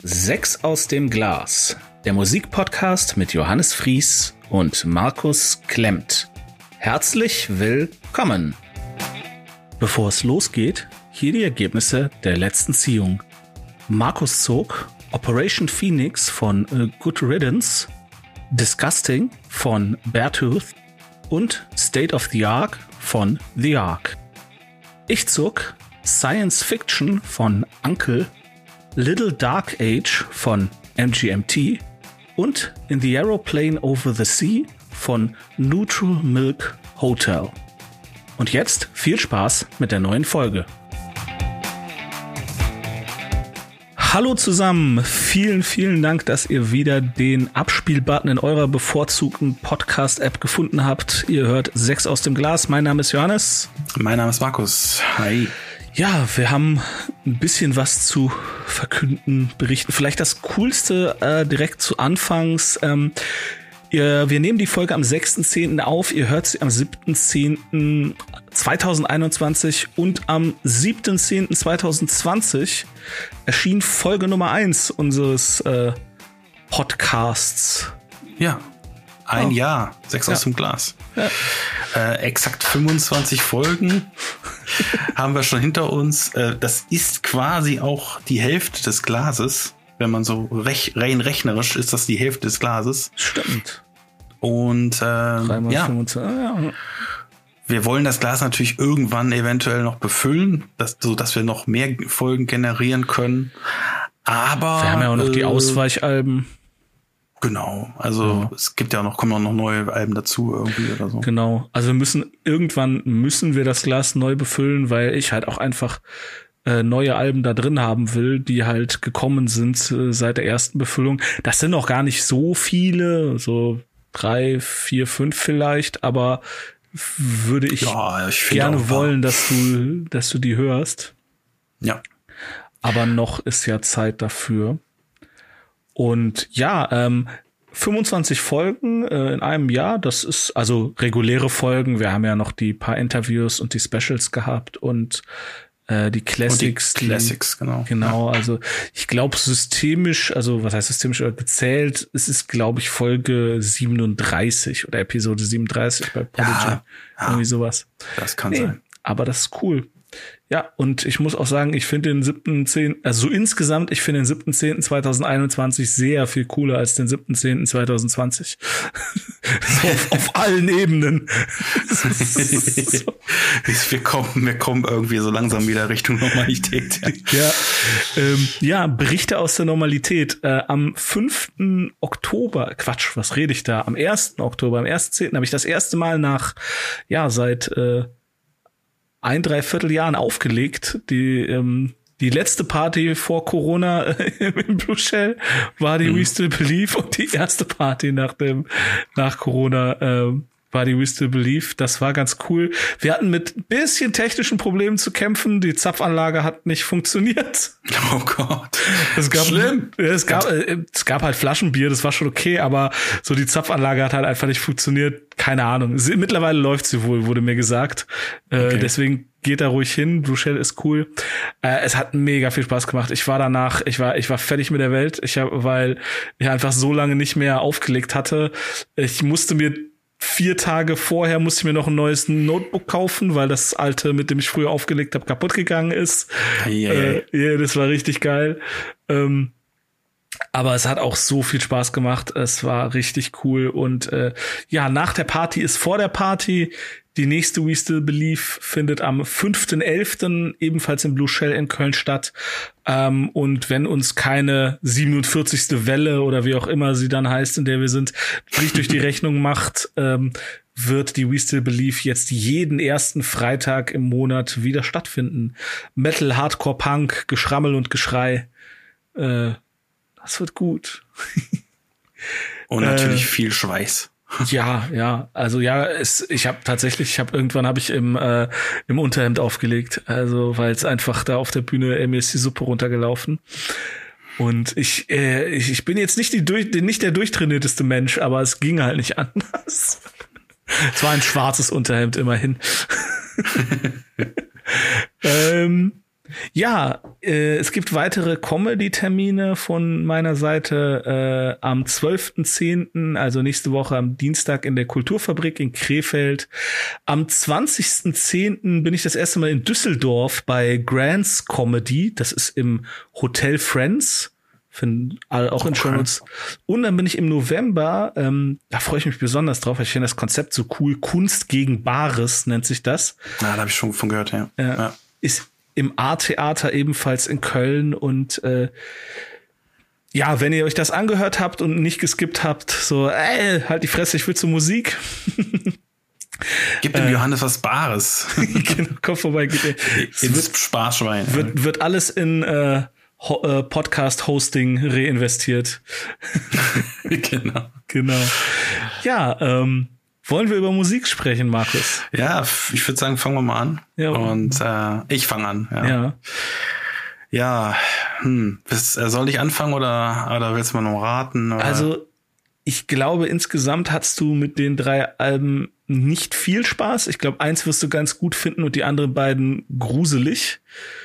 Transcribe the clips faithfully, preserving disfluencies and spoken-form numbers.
Sechs aus dem Glas, der Musikpodcast mit Johannes Fries und Markus Klemmt. Herzlich willkommen! Bevor es losgeht, hier die Ergebnisse der letzten Ziehung. Markus zog Operation Phoenix von uh, Good Riddance, Disgusting von Beartooth und State of the Ark von The Ark. Ich zog Science Fiction von Uncle, Little Dark Age von M G M T und In the Aeroplane Over the Sea von Neutral Milk Hotel. Und jetzt viel Spaß mit der neuen Folge. Hallo zusammen, vielen, vielen Dank, dass ihr wieder den Abspielbutton in eurer bevorzugten Podcast-App gefunden habt. Ihr hört Sechs aus dem Glas. Mein Name ist Johannes. Mein Name ist Markus. Hi. Ja, wir haben ein bisschen was zu verkünden, berichten. Vielleicht das Coolste äh, direkt zu Anfangs. Ähm, ihr, wir nehmen die Folge am sechsten zehnten auf. Ihr hört sie am siebten zehnten zweitausendeinundzwanzig und am siebten zehnten zweitausendzwanzig erschien Folge Nummer eins unseres äh, Podcasts. Ja, ein oh. Jahr. Sechs ja. aus dem Glas. Ja. Äh, exakt fünfundzwanzig Folgen haben wir schon hinter uns. Äh, das ist quasi auch die Hälfte des Glases. Wenn man so rech- rein rechnerisch ist, das die Hälfte des Glases. Stimmt. Und äh, ja, fünfundzwanzig ja. wir wollen das Glas natürlich irgendwann eventuell noch befüllen, dass, so dass wir noch mehr Folgen generieren können. Aber wir haben ja auch noch äh, die Ausweichalben. Genau, also ja. Es gibt ja noch, kommen auch noch neue Alben dazu irgendwie oder so. Genau, also wir müssen, irgendwann müssen wir das Glas neu befüllen, weil ich halt auch einfach äh, neue Alben da drin haben will, die halt gekommen sind äh, seit der ersten Befüllung. Das sind noch gar nicht so viele, so drei, vier, fünf vielleicht, aber würde ich, ja, ich gerne wollen, dass du, dass du die hörst. Ja. Aber noch ist ja Zeit dafür. Und ja, ähm, fünfundzwanzig Folgen äh, in einem Jahr, das ist also reguläre Folgen. Wir haben ja noch die paar Interviews und die Specials gehabt und äh, die Classics. Und die Classics, die, genau. Genau, ja. Also ich glaube systemisch, also was heißt systemisch oder gezählt, es ist, glaube ich, Folge siebenunddreißig oder Episode siebenunddreißig bei Prodigy. Ja, ja, irgendwie sowas. Das kann nee, sein. Aber das ist cool. Ja, und ich muss auch sagen, ich finde den siebten zehnten, also so insgesamt, ich finde den siebten zehnten zweitausendeinundzwanzig sehr viel cooler als den siebten zehnten zweitausendzwanzig. So auf, auf allen Ebenen. So. wir kommen, wir kommen irgendwie so langsam wieder Richtung Normalität. Ja, ähm, ja, Berichte aus der Normalität. Äh, am fünften Oktober, Quatsch, was rede ich da? Am ersten Oktober, am ersten zehnten habe ich das erste Mal nach, ja, seit äh, ein, dreiviertel Jahren aufgelegt. Die ähm, die letzte Party vor Corona äh, im Blue Shell war die mhm. We Still Believe und die erste Party nach dem nach Corona äh, war die We Still Believe. Das war ganz cool. Wir hatten mit ein bisschen technischen Problemen zu kämpfen. Die Zapfanlage hat nicht funktioniert. Oh Gott. Es gab, Schlimm. Es gab, es gab halt Flaschenbier, das war schon okay, aber so die Zapfanlage hat halt einfach nicht funktioniert. Keine Ahnung. Sie, mittlerweile läuft sie wohl, wurde mir gesagt. Okay. Äh, deswegen geht da ruhig hin. Blue Shell ist cool. Äh, es hat mega viel Spaß gemacht. Ich war danach, ich war, ich war fertig mit der Welt. Ich habe, weil ich einfach so lange nicht mehr aufgelegt hatte. Ich musste mir Vier Tage vorher musste ich mir noch ein neues Notebook kaufen, weil das alte, mit dem ich früher aufgelegt habe, kaputt gegangen ist. Yeah. Äh, yeah, das war richtig geil. Ähm, aber es hat auch so viel Spaß gemacht. Es war richtig cool. Und äh, ja, nach der Party ist vor der Party. Die nächste We Still Believe findet am fünften elften ebenfalls im Blue Shell in Köln statt. Ähm, und wenn uns keine siebenundvierzigste Welle oder wie auch immer sie dann heißt, in der wir sind, nicht durch die Rechnung macht, ähm, wird die We Still Believe jetzt jeden ersten Freitag im Monat wieder stattfinden. Metal, Hardcore, Punk, Geschrammel und Geschrei. Äh, das wird gut. Und natürlich äh, viel Schweiß. Ja, ja, also ja, es, ich habe tatsächlich, ich habe irgendwann habe ich im äh, im Unterhemd aufgelegt, also weil es einfach da auf der Bühne äh, mir ist die Suppe runtergelaufen und ich äh, ich, ich bin jetzt nicht die durch, nicht der durchtrainierteste Mensch, aber es ging halt nicht anders. Es war ein schwarzes Unterhemd immerhin. ähm, Ja, äh, es gibt weitere Comedy-Termine von meiner Seite äh, am zwölften zehnten, also nächste Woche am Dienstag in der Kulturfabrik in Krefeld. Am zwanzigsten zehnten bin ich das erste Mal in Düsseldorf bei Grants Comedy. Das ist im Hotel Friends. Finden alle auch in Show Notes. Und dann bin ich im November, ähm, da freue ich mich besonders drauf, weil ich finde das Konzept so cool. Kunst gegen Bares nennt sich das. Ja, da habe ich schon von gehört, ja. Äh, ja. Ist im A-Theater ebenfalls in Köln. Und äh, ja, wenn ihr euch das angehört habt und nicht geskippt habt, so, ey, halt die Fresse, ich will zur Musik. Gib dem äh, Johannes was Bares. Genau, komm vorbei. Es wird Sparschwein. Wird, wird alles in äh, Podcast-Hosting reinvestiert. Genau. Genau. Ja, ähm, wollen wir über Musik sprechen, Markus? Ja, ich würde sagen, fangen wir mal an. Ja. Und äh, ich fange an. Ja. Ja, ja hm. Bis, äh, soll ich anfangen oder, oder willst du mal noch raten? Oder? Also, ich glaube, insgesamt hattest du mit den drei Alben nicht viel Spaß. Ich glaube, eins wirst du ganz gut finden und die anderen beiden gruselig.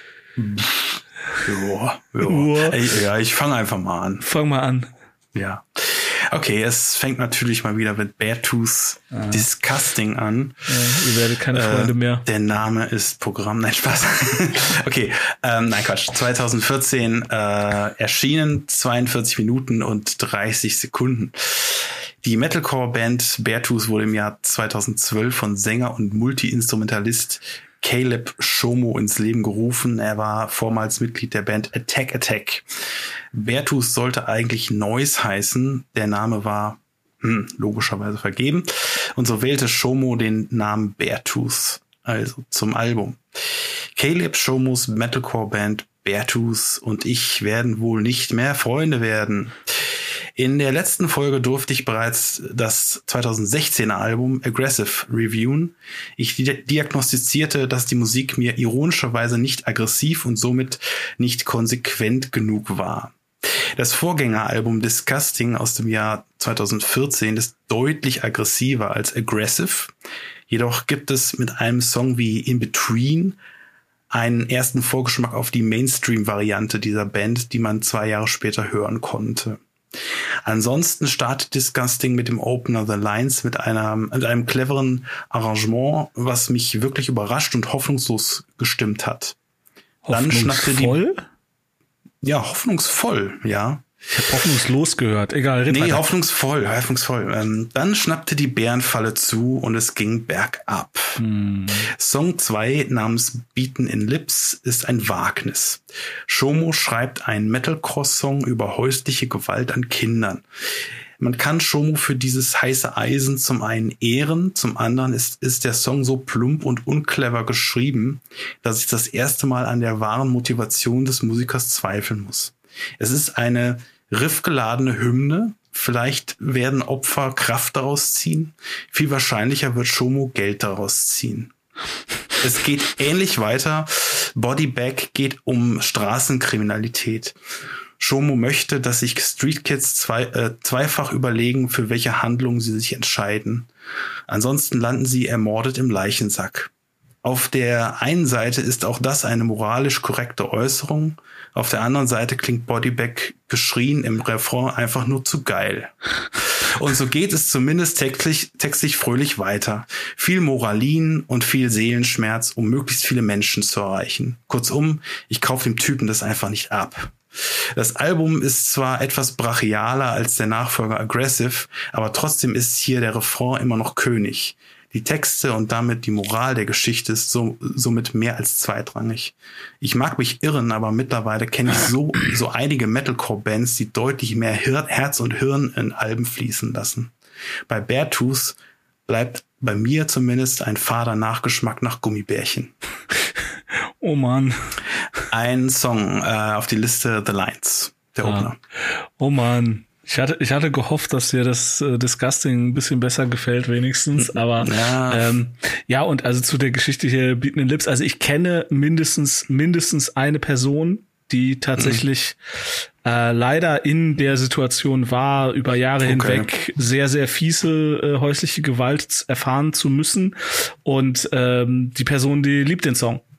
Ja, ja. Ey, ja, ich fange einfach mal an. Fang mal an. Ja. Okay, es fängt natürlich mal wieder mit Beartooth ah. Disgusting an. Ja, ihr werdet keine Freunde äh, mehr. Der Name ist Programm. Nein, Spaß. Okay, ähm, nein, Quatsch. zwanzig vierzehn äh, erschienen, zweiundvierzig Minuten und dreißig Sekunden. Die Metalcore-Band Beartooth wurde im Jahr zweitausendzwölf von Sänger und Multi-Instrumentalist Caleb Shomo ins Leben gerufen. Er war vormals Mitglied der Band Attack Attack. Beartooth sollte eigentlich Noise heißen. Der Name war hm, logischerweise vergeben. Und so wählte Shomo den Namen Beartooth, also zum Album. Caleb Shomos Metalcore-Band Beartooth und ich werden wohl nicht mehr Freunde werden. In der letzten Folge durfte ich bereits das zweitausendsechzehner Album Aggressive reviewen. Ich diagnostizierte, dass die Musik mir ironischerweise nicht aggressiv und somit nicht konsequent genug war. Das Vorgängeralbum Disgusting aus dem Jahr zweitausendvierzehn ist deutlich aggressiver als Aggressive. Jedoch gibt es mit einem Song wie In Between einen ersten Vorgeschmack auf die Mainstream-Variante dieser Band, die man zwei Jahre später hören konnte. Ansonsten startet Disgusting mit dem Opener The Lines mit, einer, mit einem cleveren Arrangement, was mich wirklich überrascht und hoffnungslos gestimmt hat. Dann schnappte die, ja, hoffnungsvoll, ja. Ich habe hoffnungslos gehört. Egal, red Nee, weiter. hoffnungsvoll, hoffnungsvoll. Ähm, dann schnappte die Bärenfalle zu und es ging bergab. Hm. Song zwei namens Beaten in Lips ist ein Wagnis. Shomo schreibt einen Metalcore-Song über häusliche Gewalt an Kindern. Man kann Shomo für dieses heiße Eisen zum einen ehren, zum anderen ist, ist der Song so plump und unclever geschrieben, dass ich das erste Mal an der wahren Motivation des Musikers zweifeln muss. Es ist eine riffgeladene Hymne. Vielleicht werden Opfer Kraft daraus ziehen. Viel wahrscheinlicher wird Shomo Geld daraus ziehen. Es geht ähnlich weiter. Body Bag geht um Straßenkriminalität. Shomo möchte, dass sich Street Kids zwei, äh, zweifach überlegen, für welche Handlung sie sich entscheiden. Ansonsten landen sie ermordet im Leichensack. Auf der einen Seite ist auch das eine moralisch korrekte Äußerung. Auf der anderen Seite klingt Bodybag geschrien im Refrain einfach nur zu geil. Und so geht es zumindest textlich, textlich fröhlich weiter. Viel Moralin und viel Seelenschmerz, um möglichst viele Menschen zu erreichen. Kurzum, ich kaufe dem Typen das einfach nicht ab. Das Album ist zwar etwas brachialer als der Nachfolger Aggressive, aber trotzdem ist hier der Refrain immer noch König. Die Texte und damit die Moral der Geschichte ist so, somit mehr als zweitrangig. Ich mag mich irren, aber mittlerweile kenne ich so, so einige Metalcore-Bands, die deutlich mehr Hir- Herz und Hirn in Alben fließen lassen. Bei Beartooth bleibt bei mir zumindest ein fader Nachgeschmack nach Gummibärchen. Oh Mann. Ein Song äh, auf die Liste The Lines, der ah. Opener. Oh Mann. Ich hatte, ich hatte gehofft, dass dir das äh, Disgusting ein bisschen besser gefällt, wenigstens. Aber ja. ähm, ja, und also zu der Geschichte hier Beaten in Lips. Also ich kenne mindestens mindestens eine Person, die tatsächlich mhm. äh, leider in der Situation war, über Jahre okay. hinweg sehr, sehr fiese äh, häusliche Gewalt erfahren zu müssen. Und ähm, die Person, die liebt den Song.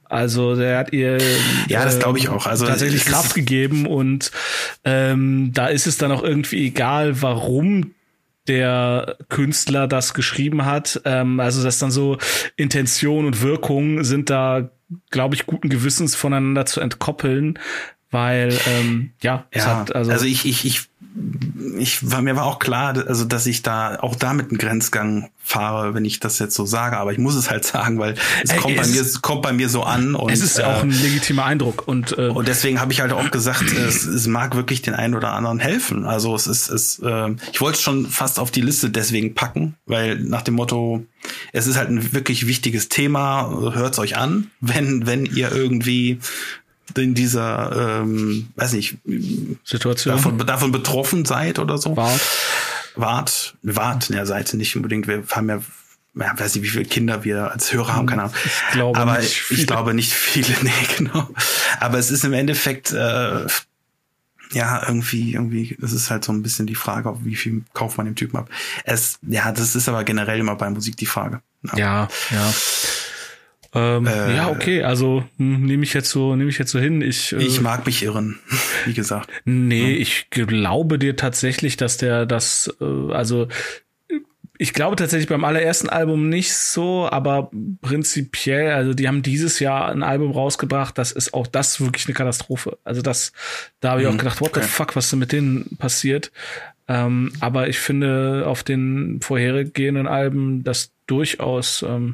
Also der hat ihr ja, das glaube ich auch. Also tatsächlich Kraft gegeben und ähm, da ist es dann auch irgendwie egal, warum der Künstler das geschrieben hat. Ähm, also das dann so Intention und Wirkung sind da, glaube ich, guten Gewissens voneinander zu entkoppeln, weil ähm, ja, es ja hat also, also ich ich ich ich war mir war auch klar, also dass ich da auch damit einen Grenzgang fahre, wenn ich das jetzt so sage, aber ich muss es halt sagen, weil es Ey, kommt es bei mir es kommt bei mir so an und es ist ja auch ein legitimer Eindruck und äh, und deswegen habe ich halt auch gesagt, es, es mag wirklich den einen oder anderen helfen. Also es ist es äh, ich wollte es schon fast auf die Liste deswegen packen, weil nach dem Motto, es ist halt ein wirklich wichtiges Thema, hört's euch an, wenn wenn ihr irgendwie in dieser, ähm, weiß nicht, Situation davon, davon betroffen seid oder so. Wart. Wart, wart, ja, seid nicht unbedingt. Wir haben ja, ja, weiß nicht, wie viele Kinder wir als Hörer haben, keine Ahnung. Ich glaube Aber nicht viele. ich glaube nicht viele, nee, genau. Aber es ist im Endeffekt, äh, ja, irgendwie, irgendwie, es ist halt so ein bisschen die Frage, wie viel kauft man dem Typen ab. Es, ja, das ist aber generell immer bei Musik die Frage. Ja, ja. Ähm, äh, ja, okay, also hm, nehme ich jetzt so, nehme ich jetzt so hin. Ich, äh, ich mag mich irren, wie gesagt. Nee, ja. Ich glaube dir tatsächlich, dass der das, äh, also ich glaube tatsächlich beim allerersten Album nicht so, aber prinzipiell, also die haben dieses Jahr ein Album rausgebracht, das ist auch das wirklich eine Katastrophe. Also das, da habe ich mhm, auch gedacht, what okay. the fuck, was ist denn mit denen passiert? Ähm, aber ich finde auf den vorhergehenden Alben das durchaus ähm,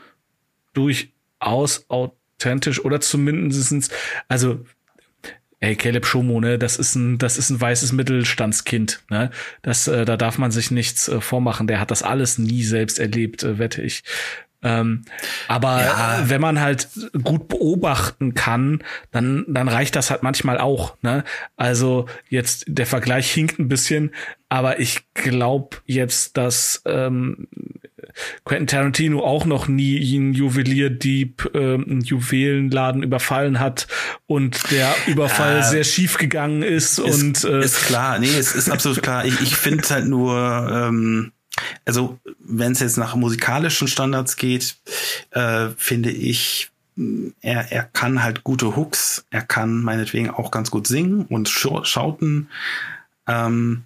durchaus authentisch oder zumindestens, also ey, Caleb Shomo, ne, das ist ein, das ist ein weißes Mittelstandskind, ne, das, äh, da darf man sich nichts äh, vormachen, der hat das alles nie selbst erlebt, äh, wette ich. Ähm, aber ja. wenn man halt gut beobachten kann, dann, dann reicht das halt manchmal auch, ne? Also jetzt, der Vergleich hinkt ein bisschen, aber ich glaube jetzt, dass ähm, Quentin Tarantino auch noch nie einen Juwelierdieb, äh, einen Juwelenladen überfallen hat und der Überfall äh, sehr schief gegangen ist. Ist, und äh, ist klar, nee, es ist absolut klar. Ich, ich finde halt nur, ähm, also wenn es jetzt nach musikalischen Standards geht, äh, finde ich, er, er kann halt gute Hooks, er kann meinetwegen auch ganz gut singen und schauten. Ähm,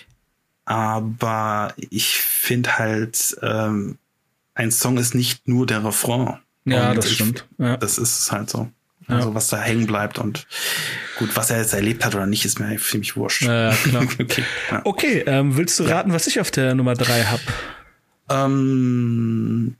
aber ich finde halt, ähm, ein Song ist nicht nur der Refrain. Ja, und das ich, stimmt. Ja. Das ist halt so. Also ja. was da hängen bleibt und gut, was er jetzt erlebt hat oder nicht, ist mir ziemlich wurscht. Ja, klar. okay, ja. okay ähm, willst du raten, ja. was ich auf der Nummer drei hab? Ähm,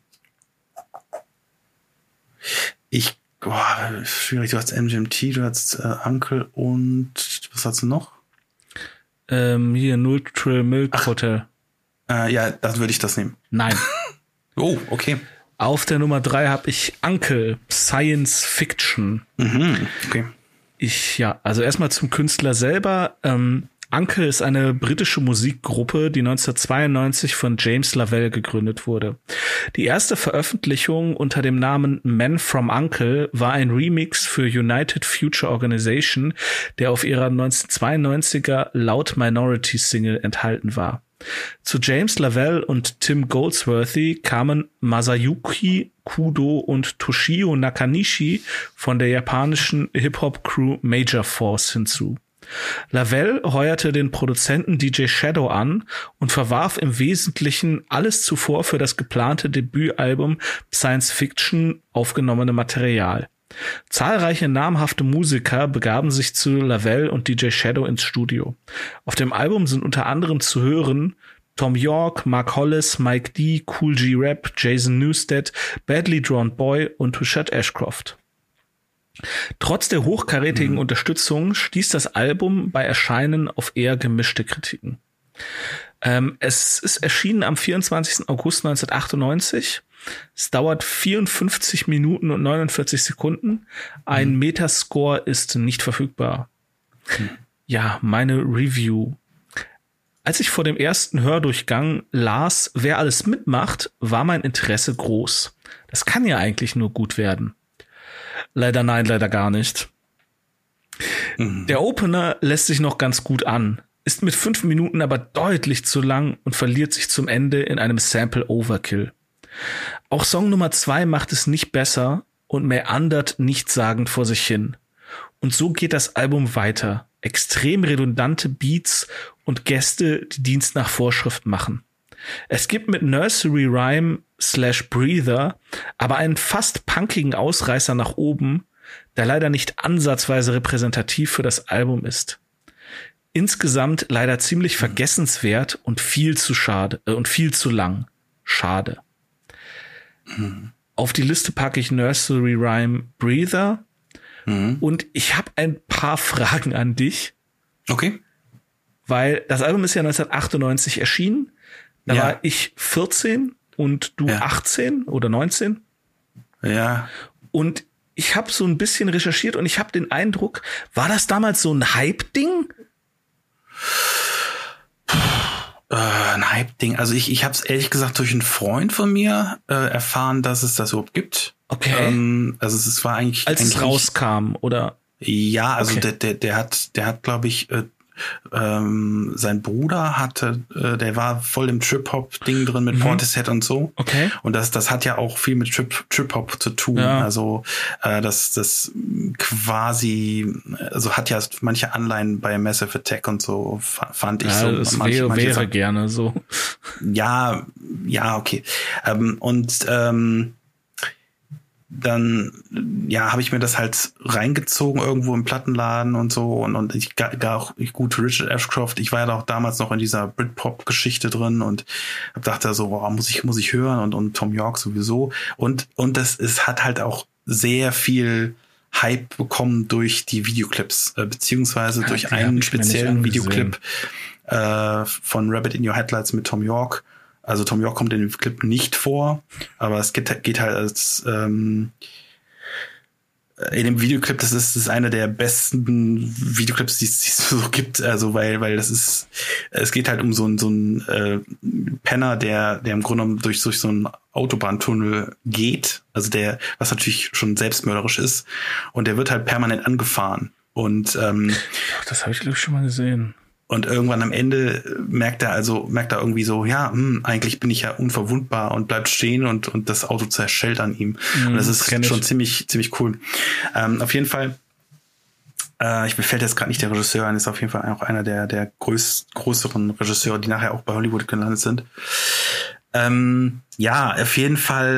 ich, oh, schwierig, du hast M G M T, du hast äh, Uncle und was hast du noch? Ähm, hier, Neutral Milk Ach, Hotel. Äh, ja, dann würde ich das nehmen. Nein. Oh, okay. Auf der Nummer drei habe ich Uncle, Science Fiction. Mhm, okay. Ich, ja, also erstmal zum Künstler selber. Ähm, Uncle ist eine britische Musikgruppe, die neunzehnhundertzweiundneunzig von James Lavelle gegründet wurde. Die erste Veröffentlichung unter dem Namen Man from Uncle war ein Remix für United Future Organization, der auf ihrer neunzehnhundertzweiundneunziger Loud Minority Single enthalten war. Zu James Lavelle und Tim Goldsworthy kamen Masayuki Kudo und Toshio Nakanishi von der japanischen Hip-Hop-Crew Major Force hinzu. Lavelle heuerte den Produzenten D J Shadow an und verwarf im Wesentlichen alles zuvor für das geplante Debütalbum Science Fiction aufgenommene Material. Zahlreiche namhafte Musiker begaben sich zu Lavelle und D J Shadow ins Studio. Auf dem Album sind unter anderem zu hören Tom York, Mark Hollis, Mike D, Kool G Rap, Jason Newsted, Badly Drawn Boy und Tushad Ashcroft. Trotz der hochkarätigen mhm. Unterstützung stieß das Album bei Erscheinen auf eher gemischte Kritiken. Ähm, es ist erschienen am vierundzwanzigsten August neunzehnhundertachtundneunzig. Es dauert vierundfünfzig Minuten und neunundvierzig Sekunden. Ein mhm. Metascore ist nicht verfügbar. Mhm. Ja, meine Review. Als ich vor dem ersten Hördurchgang las, wer alles mitmacht, war mein Interesse groß. Das kann ja eigentlich nur gut werden. Leider nein, leider gar nicht. Mhm. Der Opener lässt sich noch ganz gut an, ist mit fünf Minuten aber deutlich zu lang und verliert sich zum Ende in einem Sample Overkill. Auch Song Nummer zwei macht es nicht besser, und meandert nichtssagend vor sich hin. Und so geht das Album weiter. Extrem redundante Beats und Gäste, die Dienst nach Vorschrift machen. Es gibt mit Nursery Rhyme slash Breather aber einen fast punkigen Ausreißer nach oben, der leider nicht ansatzweise repräsentativ für das Album ist. Insgesamt leider ziemlich vergessenswert und viel zu schade äh, und viel zu lang. Schade. Mhm. Auf die Liste packe ich Nursery Rhyme Breather. Mhm. Und ich habe ein paar Fragen an dich. Okay. Weil das Album ist ja neunzehnhundertachtundneunzig erschienen. Da ja. war ich vierzehn und du ja. achtzehn oder neunzehn. Ja. Und ich habe so ein bisschen recherchiert und ich habe den Eindruck, war das damals so ein Hype-Ding? Äh, ein Hype-Ding. Also ich, ich habe es ehrlich gesagt durch einen Freund von mir äh, erfahren, dass es das überhaupt gibt. Okay. Ähm, also es, es war eigentlich als eigentlich, es rauskam, oder? Ja, also okay. der, der, der hat, der hat, glaube ich, äh, ähm, sein Bruder hatte, äh, der war voll im Trip-Hop-Ding drin mit mhm. Portishead und so. Okay. Und das, das hat ja auch viel mit Trip, Trip-Hop zu tun. Ja. Also äh, das, das quasi, also hat ja manche Anleihen bei Massive Attack und so, fand ich ja, so. Das manche, wäre, manche wäre Sachen. gerne so. Ja, ja, okay. Ähm, und ähm, dann, ja, habe ich mir das halt reingezogen irgendwo im Plattenladen und so und und ich gar, gar auch ich gut Richard Ashcroft. Ich war ja auch damals noch in dieser Britpop-Geschichte drin und hab dachte so, oh, muss ich muss ich hören und und Tom York sowieso und und das es hat halt auch sehr viel Hype bekommen durch die Videoclips äh, beziehungsweise ja, durch einen speziellen Videoclip äh, von Rabbit in Your Headlights mit Tom York. Also Tom York kommt in dem Clip nicht vor, aber es geht, geht halt als ähm, in dem Videoclip, das ist, das ist einer der besten Videoclips, die es so gibt, also weil weil das ist, es geht halt um so einen so einen äh, Penner, der der im Grunde genommen durch durch so einen Autobahntunnel geht, also der, was natürlich schon selbstmörderisch ist, und der wird halt permanent angefahren und ähm, das habe ich glaube ich schon mal gesehen. Und irgendwann am Ende merkt er also, merkt er irgendwie so, ja, hm, eigentlich bin ich ja unverwundbar und bleibt stehen und, und das Auto zerschellt an ihm. Mm, und das ist das schon ziemlich, ziemlich cool. Ähm, auf jeden Fall, äh, ich mir fällt jetzt gerade nicht der Regisseur ein, ist auf jeden Fall auch einer der, der größ, größeren Regisseure, die nachher auch bei Hollywood gelandet sind. Ähm, ja, auf jeden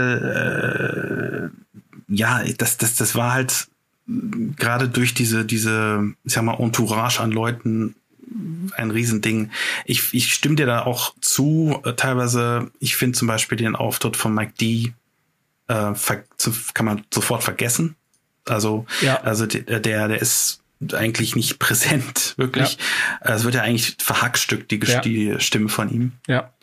Fall, äh, ja, das, das, das war halt gerade durch diese, diese, ich sag mal, Entourage an Leuten, ein Riesending. Ich, ich stimme dir da auch zu. Äh, teilweise, ich finde zum Beispiel den Auftritt von Mike D. Äh, ver- zu, kann man sofort vergessen. Also, ja. also der, der, der ist eigentlich nicht präsent, wirklich. Ja. Es wird ja eigentlich verhackstückt, die, ja. die Stimme von ihm. Ja.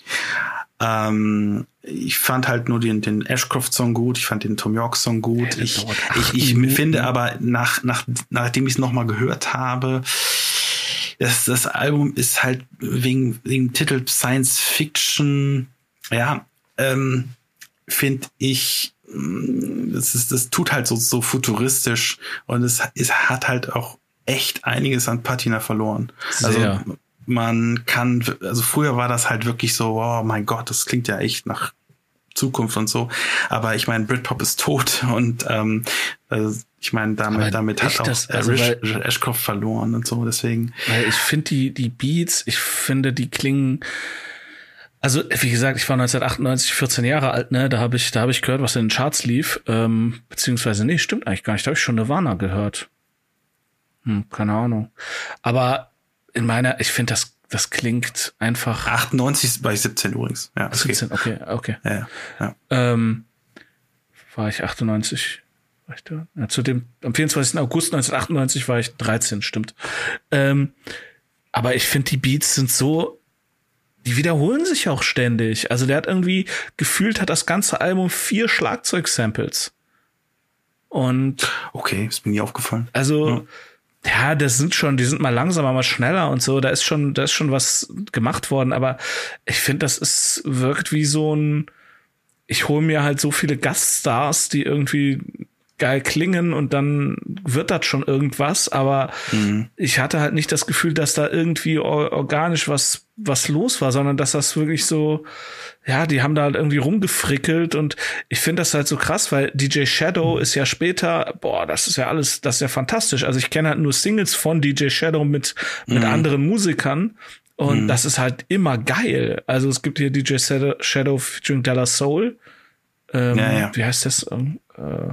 Ähm, ich fand halt nur den, den Ashcroft-Song gut, ich fand den Tom York-Song gut. Hey, ich ich, ich finde aber, nach, nach, nachdem ich es nochmal gehört habe, Das, das Album ist halt wegen, wegen dem Titel Science Fiction, ja, ähm, finde ich, das ist, das tut halt so, so futuristisch und es, es hat halt auch echt einiges an Patina verloren. Sehr. Also man kann, also früher war das halt wirklich so, oh mein Gott, das klingt ja echt nach Zukunft und so. Aber ich meine, Britpop ist tot und ähm, also ich meine, damit, damit hat auch das, also Rish, weil, Ashcroft verloren und so, deswegen. Weil ich finde die, die Beats, ich finde, die klingen, also wie gesagt, ich war neunzehnhundertachtundneunzig vierzehn Jahre alt, ne, da habe ich, da habe ich gehört, was in den Charts lief, ähm, beziehungsweise, nee, stimmt eigentlich gar nicht, da habe ich schon Nirvana gehört. Hm, keine Ahnung. Aber in meiner, ich finde, das, das klingt einfach. achtundneunzig bei siebzehn übrigens, ja. Okay. siebzehn, okay, okay. Ja, ja, ja. Ähm, war ich achtundneunzig, war ich da? Ja, zu dem, am vierundzwanzigsten August neunzehnhundertachtundneunzig war ich dreizehn, stimmt. Ähm, aber ich finde, die Beats sind so, die wiederholen sich auch ständig. Also der hat irgendwie, gefühlt hat das ganze Album vier Schlagzeug-Samples. Und. Okay, ist mir nie aufgefallen. Also, ja. Ja, das sind schon, die sind mal langsamer, mal schneller und so. Da ist schon, da ist schon was gemacht worden. Aber ich finde, das ist, wirkt wie so ein, ich hole mir halt so viele Gaststars, die irgendwie geil klingen und dann wird das schon irgendwas, aber mhm. ich hatte halt nicht das Gefühl, dass da irgendwie organisch was was los war, sondern dass das wirklich so, ja, die haben da halt irgendwie rumgefrickelt und ich finde das halt so krass, weil D J Shadow mhm. ist ja später, boah, das ist ja alles, das ist ja fantastisch. Also ich kenne halt nur Singles von D J Shadow mit mit mhm. anderen Musikern und mhm. das ist halt immer geil. Also es gibt hier D J Shadow featuring De La Soul. Ähm, ja, ja. Wie heißt das? Ähm, äh,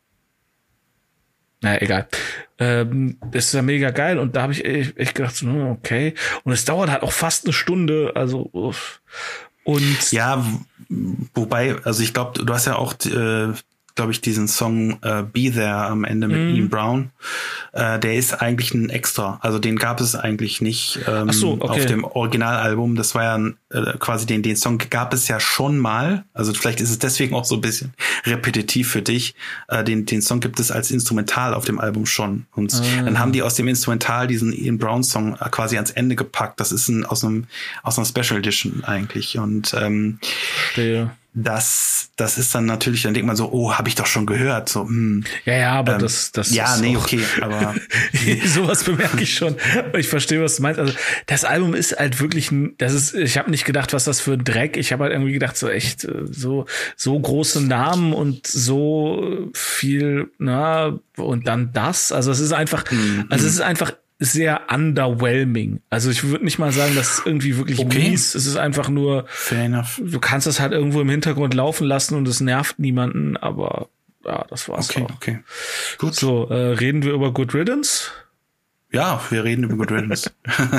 naja, egal. Ähm, das ist ja mega geil und da habe ich echt, echt gedacht, so, okay. Und es dauert halt auch fast eine Stunde, also uff. Und ja, wobei, also ich glaube, du hast ja auch, äh, glaube ich, diesen Song äh, Be There am Ende mit mm. Ian Brown. Äh, der ist eigentlich ein Extra. Also den gab es eigentlich nicht ähm, Ach so, okay. auf dem Originalalbum. Das war ja äh, quasi den, den Song gab es ja schon mal. Also vielleicht ist es deswegen auch so ein bisschen repetitiv für dich. Äh, den, den Song gibt es als Instrumental auf dem Album schon. Und ah. dann haben die aus dem Instrumental diesen Ian Brown Song quasi ans Ende gepackt. Das ist ein, aus einem, aus einer Special Edition eigentlich. Und ähm, Verstehe. Das, das ist dann natürlich, dann denkt man so, oh, habe ich doch schon gehört. So, hm, ja, ja, aber ähm, das, das ja, ist nee, auch, okay, aber sowas bemerke ich schon. Ich verstehe, was du meinst. Also das Album ist halt wirklich, das ist, ich habe nicht gedacht, was das für ein Dreck. Ich habe halt irgendwie gedacht, so echt, so so große Namen und so viel, na und dann das. Also es ist einfach, mhm. also es ist einfach sehr underwhelming. Also ich würde nicht mal sagen, das ist irgendwie wirklich okay. mies. Es ist einfach nur, fair enough. Du kannst das halt irgendwo im Hintergrund laufen lassen und es nervt niemanden, aber ja, das war's okay, auch. Okay, gut. So, äh, reden wir über Good Riddance? Ja, wir reden über Good Riddance.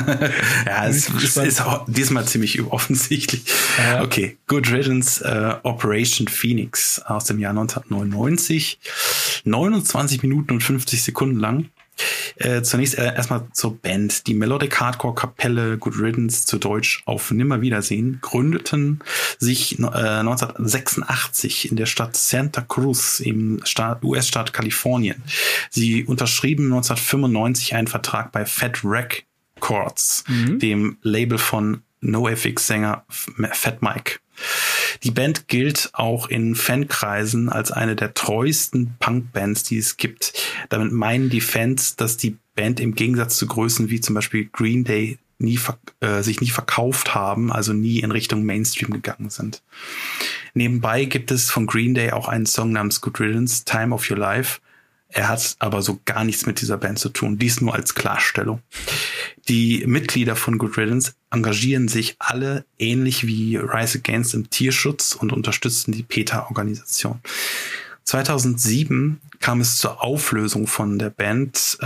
ja, es, es ist auch diesmal ziemlich offensichtlich. Ja. Okay, Good Riddance, äh, Operation Phoenix aus dem Jahr neunzehnhundertneunundneunzig. neunundzwanzig Minuten und fünfzig Sekunden lang. Äh, zunächst äh, erstmal zur Band. Die Melodic Hardcore Kapelle Good Riddance, zu Deutsch Auf Nimmerwiedersehen, gründeten sich äh, neunzehnhundertsechsundachtzig in der Stadt Santa Cruz im Staat, U S-Staat Kalifornien. Sie unterschrieben neunzehnhundertfünfundneunzig einen Vertrag bei Fat Wreck Records, mhm. dem Label von NoFX-Sänger Fat Mike. Die Band gilt auch in Fankreisen als eine der treuesten Punkbands, die es gibt. Damit meinen die Fans, dass die Band im Gegensatz zu Größen wie zum Beispiel Green Day nie äh, sich nie verkauft haben, also nie in Richtung Mainstream gegangen sind. Nebenbei gibt es von Green Day auch einen Song namens Good Riddance, Time of Your Life. Er hat aber so gar nichts mit dieser Band zu tun. Dies nur als Klarstellung. Die Mitglieder von Good Riddance engagieren sich alle ähnlich wie Rise Against im Tierschutz und unterstützen die PETA-Organisation. zweitausendsieben kam es zur Auflösung von der Band.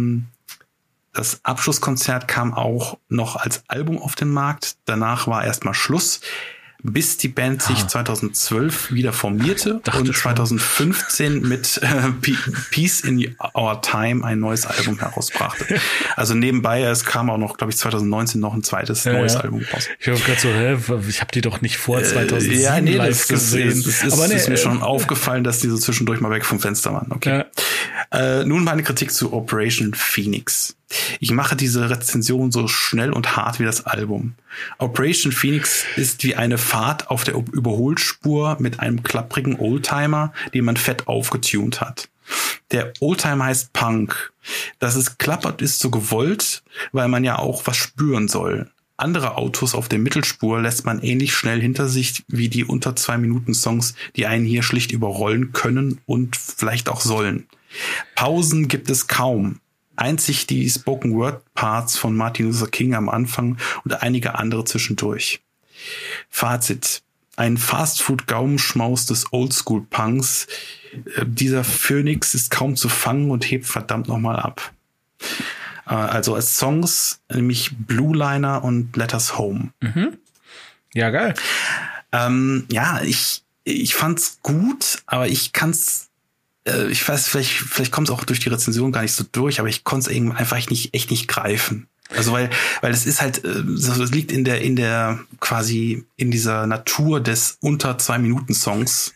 Das Abschlusskonzert kam auch noch als Album auf den Markt. Danach war erstmal Schluss, bis die Band sich ah. zweitausendzwölf wieder formierte Dachte und zweitausendfünfzehn schon. mit äh, Peace in Our Time ein neues Album herausbrachte. Also nebenbei, es kam auch noch, glaube ich, zweitausendneunzehn noch ein zweites ja, neues ja. Album raus. Ich habe gerade so, hä, ich habe die doch nicht vor zweitausendsieben äh, ja, nee, live das, gesehen. Das, das, das Aber nee, ist mir äh, schon aufgefallen, dass die so zwischendurch mal weg vom Fenster waren. Okay. Ja. Äh, nun meine Kritik zu Operation Phoenix. Ich mache diese Rezension so schnell und hart wie das Album. Operation Phoenix ist wie eine Fahrt auf der Überholspur mit einem klapprigen Oldtimer, den man fett aufgetunt hat. Der Oldtimer heißt Punk. Dass es klappert, ist so gewollt, weil man ja auch was spüren soll. Andere Autos auf der Mittelspur lässt man ähnlich schnell hinter sich wie die unter zwei Minuten Songs, die einen hier schlicht überrollen können und vielleicht auch sollen. Pausen gibt es kaum. Einzig die Spoken-Word-Parts von Martin Luther King am Anfang und einige andere zwischendurch. Fazit. Ein Fast-Food-Gaumenschmaus des Oldschool-Punks. Dieser Phoenix ist kaum zu fangen und hebt verdammt nochmal ab. Also als Songs, nämlich Blue Liner und Letters Home. Mhm. Ja, geil. Ähm, ja, ich, ich fand's gut, aber ich kann's ich weiß, vielleicht, vielleicht kommt es auch durch die Rezension gar nicht so durch, aber ich konnte es eben einfach nicht, echt nicht greifen. Also weil, weil es ist halt, es liegt in der, in der, quasi in dieser Natur des unter zwei Minuten Songs.